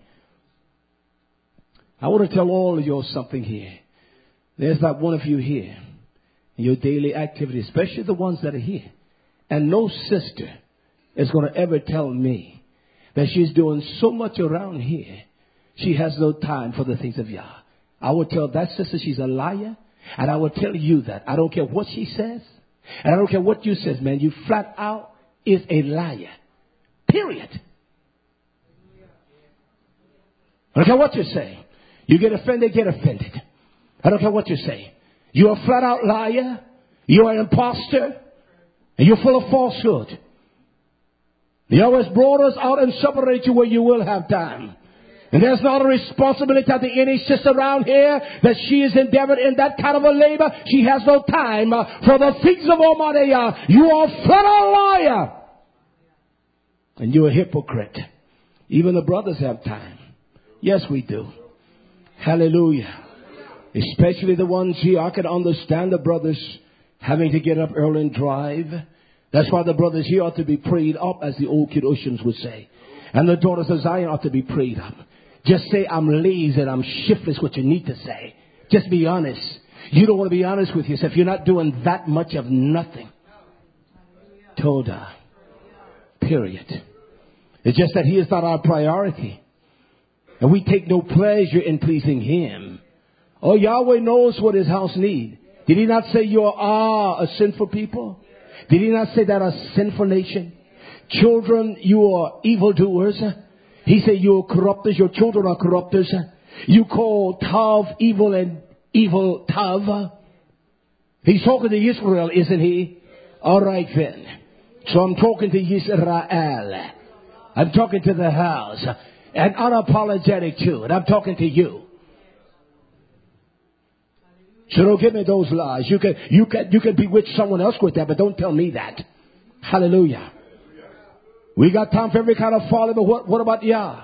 I want to tell all of you something here. There's not one of you here in your daily activity, especially the ones that are here. And no sister is going to ever tell me that she's doing so much around here, she has no time for the things of Yah. I would tell that sister she's a liar. And I would tell you that. I don't care what she says. And I don't care what you says, man. You flat out is a liar. Period. I don't care what you say. You get offended, get offended. I don't care what you say. You're a flat out liar. You're an imposter. And you're full of falsehood. He always brought us out and separated you where you will have time. And there's not a responsibility to any sister around here that she is endeavored in that kind of a labor. She has no time for the things of Almighty Yah. You are a flat out liar. And you're a hypocrite. Even the brothers have time. Yes, we do. Hallelujah. Especially the ones here. I can understand the brothers having to get up early and drive. That's why the brothers here ought to be prayed up, as the old Kiddushans would say. And the daughters of Zion ought to be prayed up. Just say, I'm lazy and I'm shiftless, what you need to say. Just be honest. You don't want to be honest with yourself. You're not doing that much of nothing. Toda. Period. It's just that he is not our priority. And we take no pleasure in pleasing him. Oh, Yahweh knows what his house needs. Did he not say you are a sinful people? Did he not say that a sinful nation? Children, you are evildoers. He said you are corrupters. Your children are corrupters. You call Tav evil and evil Tav. He's talking to Israel, isn't he? All right then. So I'm talking to Israel. I'm talking to the house. And unapologetic too. And I'm talking to you. So don't give me those lies. You can bewitch someone else with that, but don't tell me that. Hallelujah. We got time for every kind of folly, but what about Yah?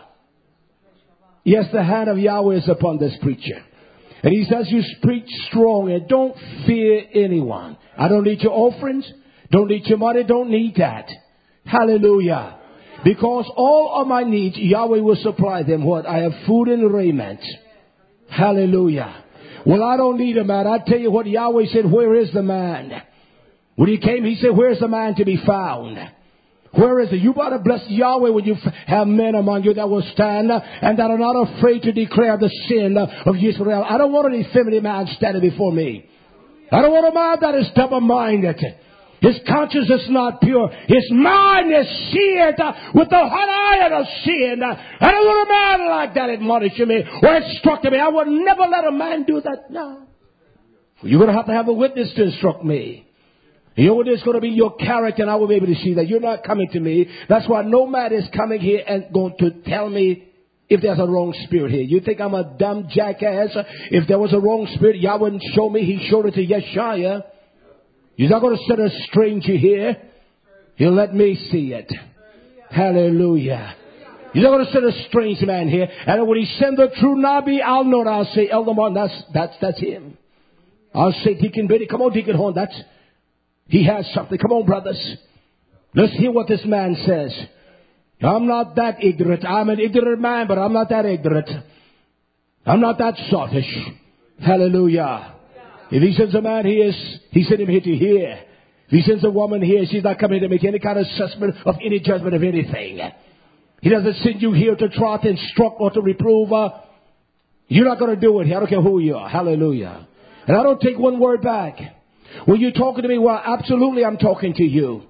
Yes, the hand of Yahweh is upon this preacher. And he says you preach strong and don't fear anyone. I don't need your offerings. Don't need your money. Don't need that. Hallelujah. Because all of my needs, Yahweh will supply them. What? I have food and raiment. Hallelujah. Well, I don't need a man. I tell you what, Yahweh said, where is the man? When he came, he said, where's the man to be found? Where is it? You better bless Yahweh when you have men among you that will stand and that are not afraid to declare the sin of Israel. I don't want an effeminate man standing before me. I don't want a man that is double-minded. His conscience is not pure. His mind is seared with the hot iron of sin. I don't want a man like that admonishing me or instructing me. I would never let a man do that. No. You're going to have a witness to instruct me. You know what is going to be your character, and I will be able to see that. You're not coming to me. That's why no man is coming here and going to tell me if there's a wrong spirit here. You think I'm a dumb jackass? If there was a wrong spirit, Yah wouldn't show me. He showed it to Yeshaya. He's not going to send a stranger here. He'll let me see it. Hallelujah. He's not going to send a strange man here. And when he sends the true Nabi, I'll know it. I'll say, Elder Martin, that's him. I'll say, Deacon Benny, come on, Deacon Horn, he has something. Come on, brothers. Let's hear what this man says. I'm not that ignorant. I'm an ignorant man, but I'm not that ignorant. I'm not that sottish. Hallelujah. If he sends a man here, he sent him here to hear. If he sends a woman here, she's not coming to make any kind of assessment of any judgment of anything. He doesn't send you here to try to instruct or to reprove. You're not going to do it here. I don't care who you are. Hallelujah. And I don't take one word back. When you're talking to me, well, absolutely I'm talking to you.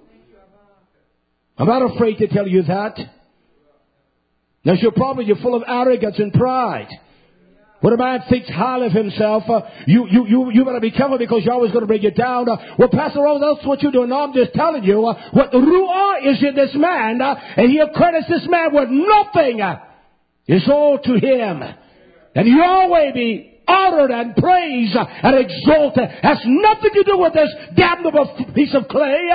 I'm not afraid to tell you that. That's your problem. You're full of arrogance and pride. When a man thinks highly of himself, you better be careful because you're always going to bring you down. Well, Pastor Rose, that's what you're doing. No, I'm just telling you what the Ruah is in this man, and he accredits this man with nothing. It's all to him. And you always be honored and praised and exalted. Has nothing to do with this damnable piece of clay.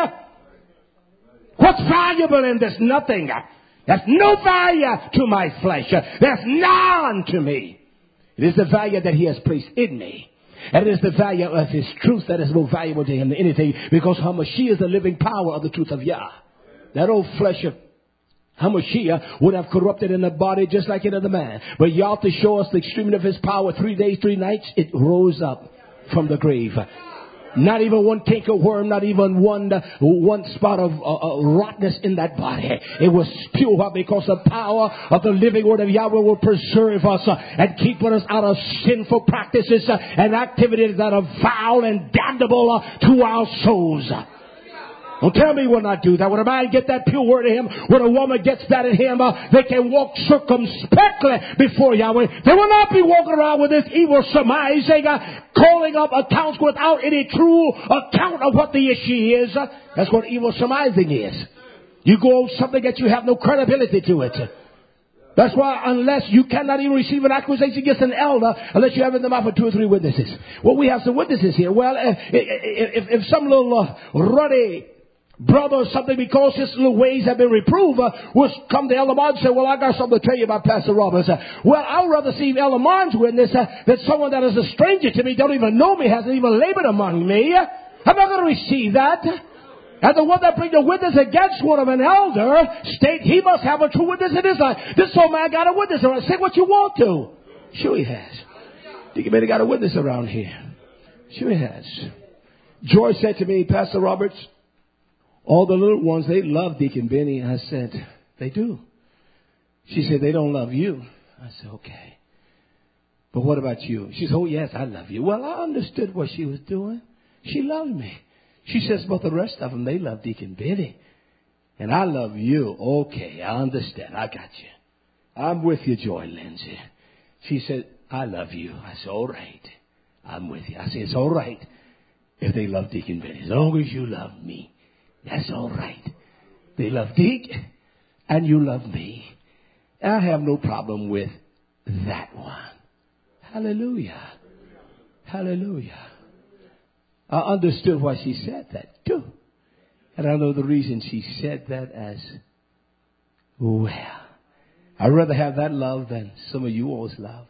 What's valuable in this? Nothing. There's no value to my flesh. There's none to me. It is the value that he has placed in me. And it is the value of his truth that is more valuable to him than anything. Because Hamashiach is the living power of the truth of Yah. That old flesh of Hamashiach would have corrupted in the body just like in the man. But Yah, to show us the extremity of his power, 3 days, 3 nights, it rose up from the grave. Not even one canker worm, not even one spot of rottenness in that body. It was pure because the power of the living word of Yahweh will preserve us and keep us out of sinful practices and activities that are foul and damnable to our souls. Don't tell me we'll not do that. When a man get that pure word in him, when a woman gets that in him, they can walk circumspectly before Yahweh. They will not be walking around with this evil surmising, calling up accounts without any true account of what the issue is. That's what evil surmising is. You go on something that you have no credibility to it. That's why unless you cannot even receive an accusation against an elder unless you have in the mouth of 2 or 3 witnesses. Well, we have some witnesses here. Well, if some little ruddy brother or something, because his little ways have been reproved, will come to Elder Martin and say, well, I got something to tell you about Pastor Roberts. Well, I'd rather see Elder Martin's witness than someone that is a stranger to me, don't even know me, hasn't even labored among me. I'm not going to receive that. And the one that brings a witness against one of an elder state he must have a true witness in his life. This old man got a witness around. Say what you want to. Sure he has. Deacon Benny got a witness around here. Sure he has. Joy said to me, Pastor Roberts, all the little ones, they love Deacon Benny. I said, they do. She said, they don't love you. I said, okay. But what about you? She said, oh, yes, I love you. Well, I understood what she was doing. She loved me. She says, but the rest of them, they love Deacon Benny. And I love you. Okay, I understand. I got you. I'm with you, Joy Lindsay. She said, I love you. I said, all right. I'm with you. I said, it's all right if they love Deacon Benny. As long as you love me, that's all right. They love Deke and you love me. And I have no problem with that one. Hallelujah. Hallelujah. I understood why she said that too. And I know the reason she said that as well. I'd rather have that love than some of you always love.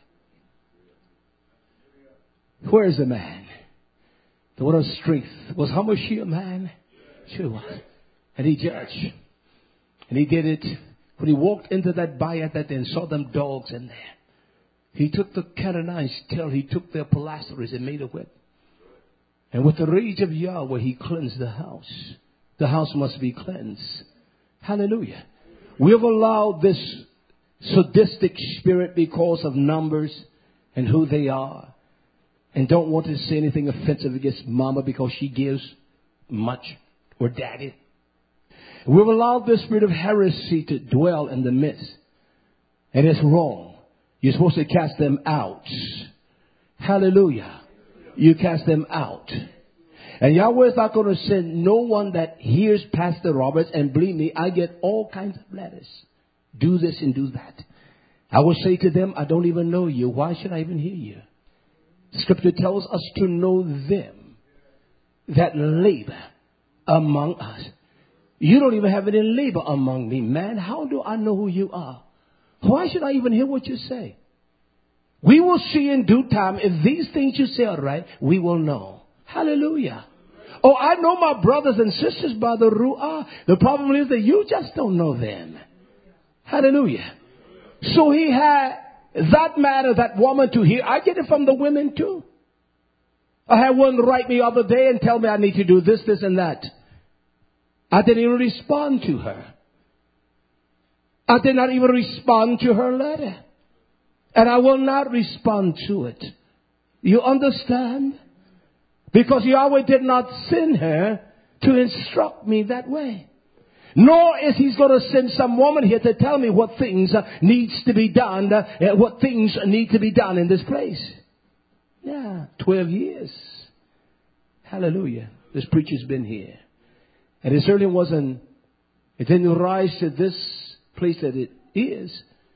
Where is the man? The one of strength. Was Hamushi a man? Sure was. And he judged. And he did it when he walked into that bayat that and saw them dogs in there. He took the Canaanite's tail. He took their pilasters and made a whip. And with the rage of Yahweh, he cleansed the house. The house must be cleansed. Hallelujah. We have allowed this sadistic spirit because of numbers and who they are. And don't want to say anything offensive against mama because she gives much, or daddy. We've allowed this spirit of heresy to dwell in the midst. And it's wrong. You're supposed to cast them out. Hallelujah. You cast them out. And Yahweh is not going to send no one that hears Pastor Roberts. And believe me, I get all kinds of letters. Do this and do that. I will say to them, I don't even know you. Why should I even hear you? Scripture tells us to know them that labor among us. You don't even have any labor among me, man. How do I know who you are? Why should I even hear what you say? We will see in due time if these things you say are right, we will know. Hallelujah. Oh, I know my brothers and sisters by the Ruah. The problem is that you just don't know them. Hallelujah. So he had that man or that woman to hear. I get it from the women too. I had one write me the other day and tell me I need to do this, this, and that. I didn't even respond to her. I did not even respond to her letter. And I will not respond to it. You understand? Because Yahweh did not send her to instruct me that way. Nor is He's going to send some woman here to tell me what things needs to be done, what things need to be done in this place. Yeah, 12 years. Hallelujah. This preacher's been here. And it certainly wasn't, it didn't rise to this place that it is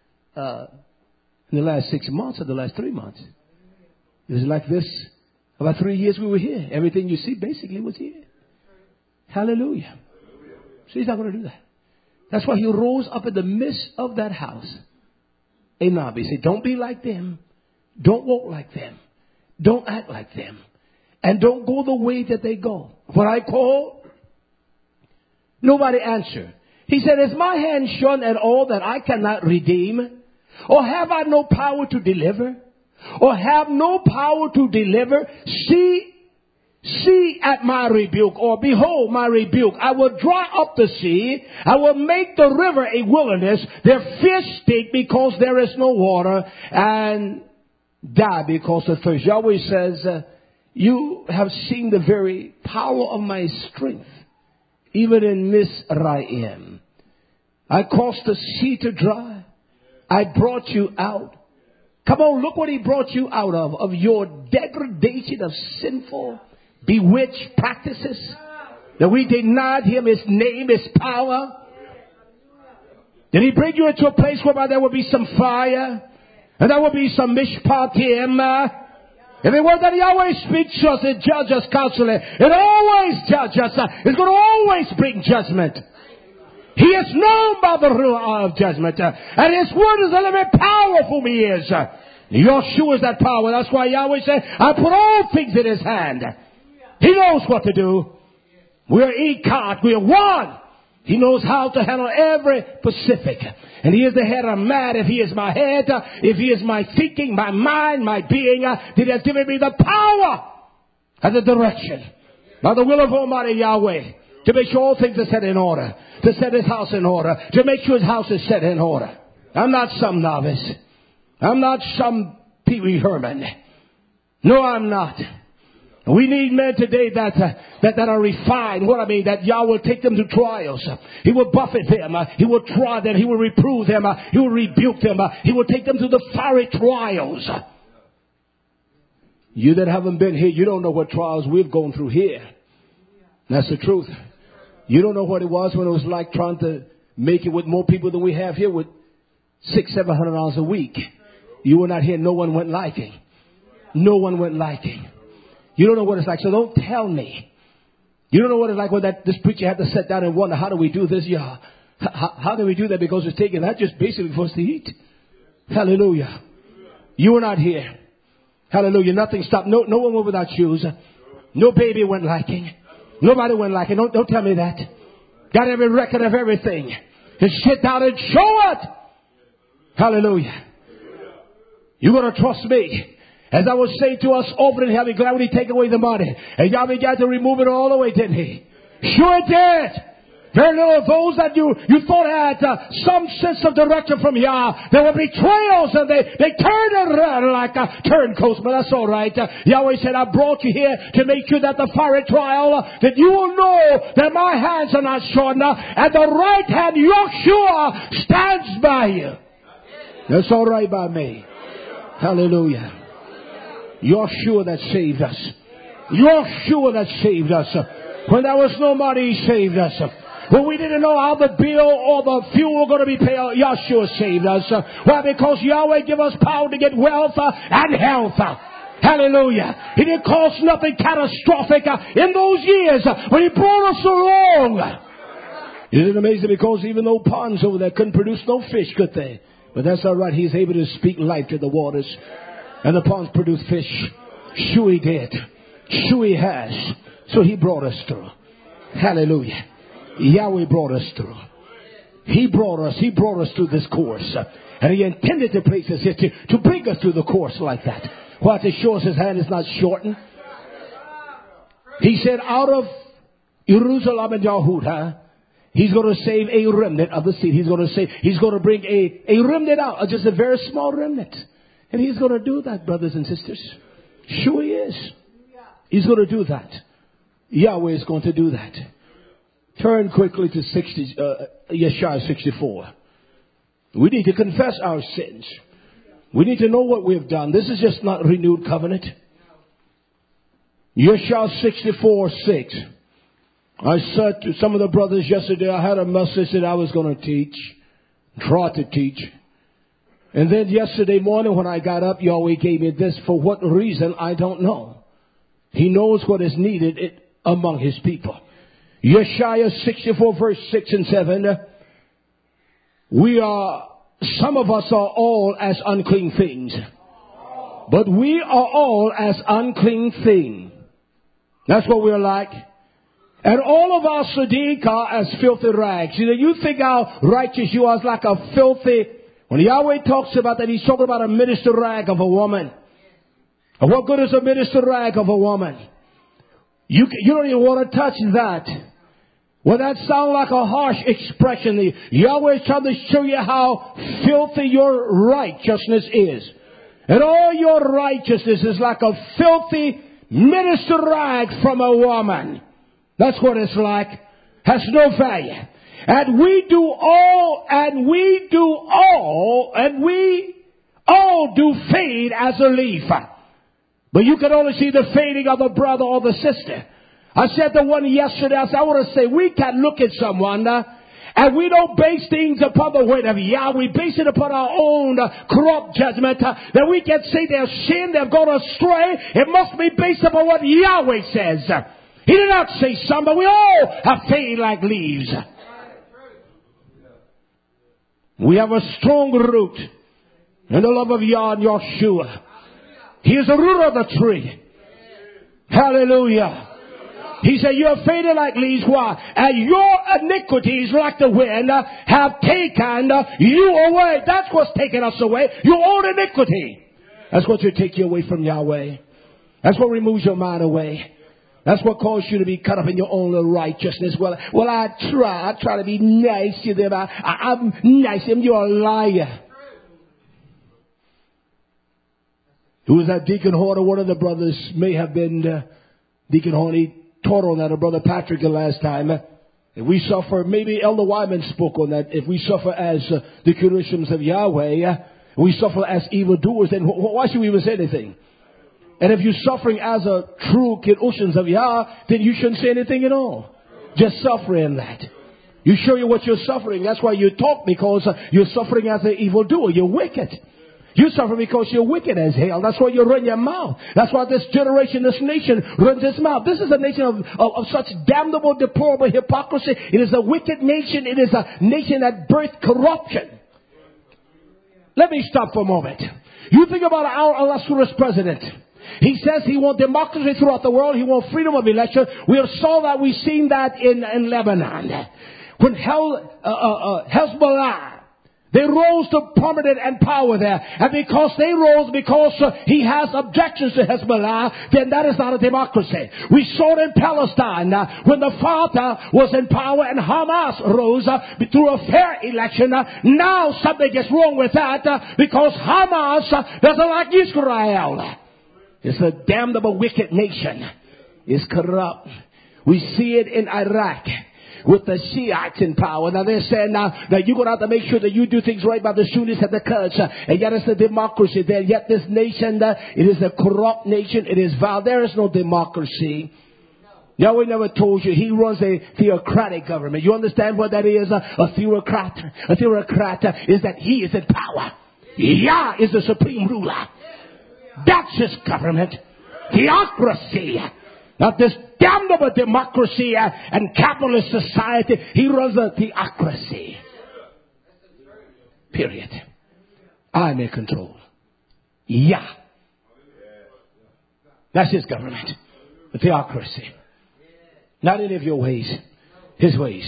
in the last 6 months or the last 3 months. It was like this. About 3 years we were here. Everything you see basically was here. Hallelujah. So He's not going to do that. That's why He rose up in the midst of that house. Amen. He said, don't be like them. Don't walk like them. Don't act like them. And don't go the way that they go. When I call, nobody answered. He said, is my hand shorn at all that I cannot redeem? Or have I no power to deliver? Or have no power to deliver? See at my rebuke, or behold my rebuke. I will dry up the sea. I will make the river a wilderness. Their fish stink because there is no water, and die because of thirst. Yahweh says, you have seen the very power of my strength, even in Mizraim. I caused the sea to dry. I brought you out. Come on, look what He brought you out of your degradation of sinful, bewitched practices. That we denied Him, His name, His power. Did He bring you into a place whereby there will be some fire? And there will be some mishpatim. If it was that Yahweh speaks to us and judge us constantly, it always judge us. It's going to always bring judgment. He is known by the ruah of judgment. And His word is a little bit powerful He is. Yeshua is that power. That's why Yahweh said, I put all things in His hand. He knows what to do. We are Echad. We are one. He knows how to handle every Pacific. And He is the head of man. If He is my head, if He is my thinking, my mind, my being, then He has given me the power and the direction by the will of Almighty Yahweh to make sure all things are set in order, to set His house in order, to make sure His house is set in order. I'm not some novice. I'm not some Pee Wee Herman. No, I'm not. We need men today that are refined. What I mean, that Yahweh will take them to trials. He will buffet them. He will try them. He will reprove them. He will rebuke them. He will take them to the fiery trials. You that haven't been here, you don't know what trials we've gone through here. That's the truth. You don't know what it was when it was like trying to make it with more people than we have here with $600-700 a week. You were not here. No one went liking. No one went liking. You don't know what it's like, so don't tell me. You don't know what it's like when this preacher had to sit down and wonder, how do we do this? Yeah. How do we do that? Because it's taking that just basically for us to eat. Hallelujah. You were not here. Hallelujah. Nothing stopped. No one went without shoes. No baby went liking. Nobody went liking. Don't tell me that. Got every record of everything. Just sit down and show it. Hallelujah. You're going to trust me. As I was saying to us, often in heaven, glad when He take away the money. And Yah began to remove it all away, didn't He? Sure did. Very little of those that you thought had some sense of direction from Yah. There were betrayals and they turned around like turncoats, but that's all right. Yahweh said, I brought you here to make sure that the fiery trial, that you will know that my hands are not short enough, and the right hand, Yahshua, stands by you. That's all right by me. Hallelujah. Yahshua that saved us. Yahshua that saved us. When there was no money, He saved us. When we didn't know how the bill or the fuel were going to be paid, Yahshua saved us. Why? Because Yahweh gave us power to get wealth and health. Hallelujah. He didn't cause nothing catastrophic in those years when He brought us along. Isn't it amazing? Because even though ponds over there couldn't produce no fish, could they? But that's all right. He's able to speak life to the waters. And the ponds produce fish. Sure He did. Sure He has. So He brought us through. Hallelujah. Yahweh brought us through. He brought us through this course. And He intended to place us here to bring us through the course like that. Why? To show us His hand is not shortened. He said, out of Jerusalem and Yahudah, He's going to save a remnant of the seed. He's going to bring a remnant out, just a very small remnant. And He's going to do that, brothers and sisters. Sure He is. He's going to do that. Yahweh is going to do that. Turn quickly to Yeshua 64. We need to confess our sins. We need to know what we've done. This is just not renewed covenant. Yeshua 64:6. I said to some of the brothers yesterday, I had a message that I was going to teach. Try to teach. And then yesterday morning when I got up, Yahweh gave me this. For what reason, I don't know. He knows what is needed among His people. Yeshua 64 verse 6 and 7. Some of us are all as unclean things. But we are all as unclean things. That's what we're like. And all of our Sadiq are as filthy rags. You think how righteous you are as like a filthy. When Yahweh talks about that, He's talking about a minister rag of a woman. And what good is a minister rag of a woman? You don't even want to touch that. Well, that sounds like a harsh expression. Yahweh is trying to show you how filthy your righteousness is. And all your righteousness is like a filthy minister rag from a woman. That's what it's like. Has no value. And we all do fade as a leaf. But you can only see the fading of the brother or the sister. I said to one yesterday, I want to say, we can look at someone and we don't base things upon the word of Yah. We base it upon our own corrupt judgment. That we can say they're sin, they've gone astray. It must be based upon what Yahweh says. He did not say some, but we all have faded like leaves. We have a strong root in the love of Yah and Yahshua. He is the root of the tree. Hallelujah. He said, you are faded like leaves. Why? And your iniquities, like the wind, have taken you away. That's what's taking us away. Your own iniquity. That's what will take you away from Yahweh. That's what removes your mind away. That's what caused you to be caught up in your own little righteousness. Well, I try to be nice to them. I'm nice to them. You're a liar. Who was that Deacon Horner? One of the brothers may have been Deacon Horner. He taught on that, or Brother Patrick the last time. If we suffer, maybe Elder Wyman spoke on that. If we suffer as the Christians of Yahweh, we suffer as evildoers, then why should we even say anything? And if you're suffering as a true Kiddushans of Yah, then you shouldn't say anything at all. Just suffer in that. You show you what you're suffering. That's why you talk, because you're suffering as an evildoer. You're wicked. You suffer because you're wicked as hell. That's why you run your mouth. That's why this generation, this nation runs its mouth. This is a nation of such damnable, deplorable hypocrisy. It is a wicked nation. It is a nation that birthed corruption. Let me stop for a moment. You think about our illustrious president. He says he wants democracy throughout the world. He wants freedom of election. We have saw that. We've seen that in Lebanon. When Hezbollah, they rose to prominence and power there. And because they rose, because he has objections to Hezbollah, then that is not a democracy. We saw it in Palestine when the Fatah was in power and Hamas rose through a fair election. Now something gets wrong with that because Hamas doesn't like Israel. It's a damnable wicked nation. It's corrupt. We see it in Iraq with the Shiites in power. Now they're saying now that you're going to have to make sure that you do things right by the Sunnis and the Kurds. And yet it's a democracy there. Yet this nation, it is a corrupt nation. It is vile. There is no democracy. Yahweh never told you. He runs a theocratic government. You understand what that is? A theocrat. A theocrat is that he is in power. Yah is the supreme ruler. That's his government. Theocracy. Not this damnable democracy and capitalist society. He runs a theocracy. Period. I'm in control. Yeah. That's his government. The theocracy. Not any of your ways. His ways.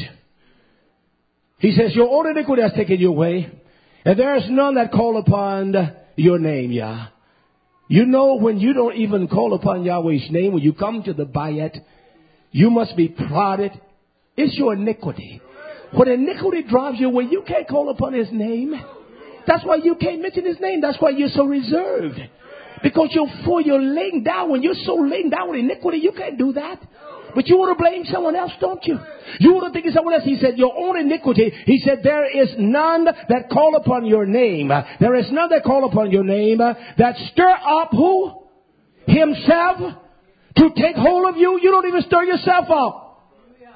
He says, your own iniquity has taken you away, and there is none that call upon your name, Yah. You know, when you don't even call upon Yahweh's name, when you come to the Bayat, you must be prodded. It's your iniquity. When iniquity drives you away, you can't call upon his name. That's why you can't mention his name. That's why you're so reserved. Because you're laying down. When you're so laying down with iniquity, you can't do that. But you want to blame someone else, don't you? You want to think of someone else. He said, your own iniquity. He said, there is none that call upon your name. There is none that call upon your name that stir up who? Himself to take hold of you. You don't even stir yourself up.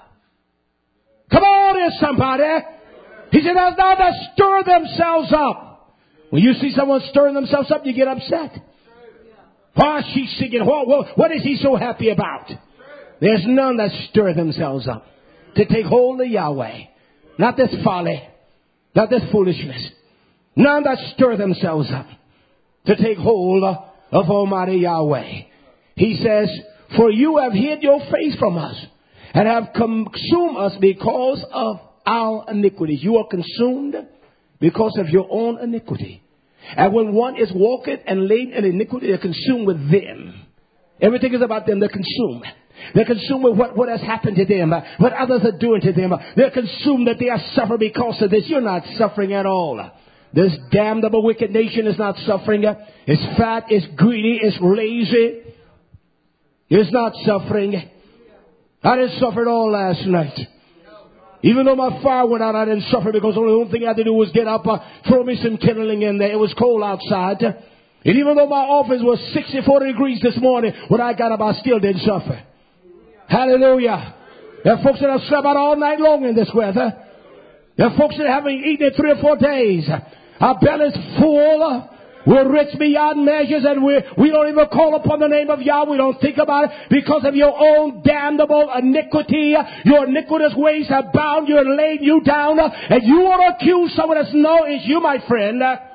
Come on here, somebody. He said, there's none that stir themselves up. When you see someone stirring themselves up, you get upset. Why is she singing? What is he so happy about? There's none that stir themselves up to take hold of Yahweh. Not this folly. Not this foolishness. None that stir themselves up to take hold of Almighty Yahweh. He says, for you have hid your face from us and have consumed us because of our iniquities. You are consumed because of your own iniquity. And when one is walking and laid in iniquity, they're consumed with them. Everything is about them. They're consumed. They're consumed with what has happened to them, what others are doing to them. They're consumed that they are suffering because of this. You're not suffering at all. This damnable wicked nation is not suffering. It's fat, it's greedy, it's lazy. It's not suffering. I didn't suffer at all last night. Even though my fire went out, I didn't suffer because the only thing I had to do was get up, throw me some kindling in there. It was cold outside. And even though my office was 64 degrees this morning, when I got up, I still didn't suffer. Hallelujah. There are folks that have slept out all night long in this weather. There are folks that haven't eaten in 3 or 4 days. Our belly's full. We're rich beyond measures, and we don't even call upon the name of Yah. We don't think about it because of your own damnable iniquity. Your iniquitous ways have bound you and laid you down. And you want to accuse someone else. No, it's you, my friend.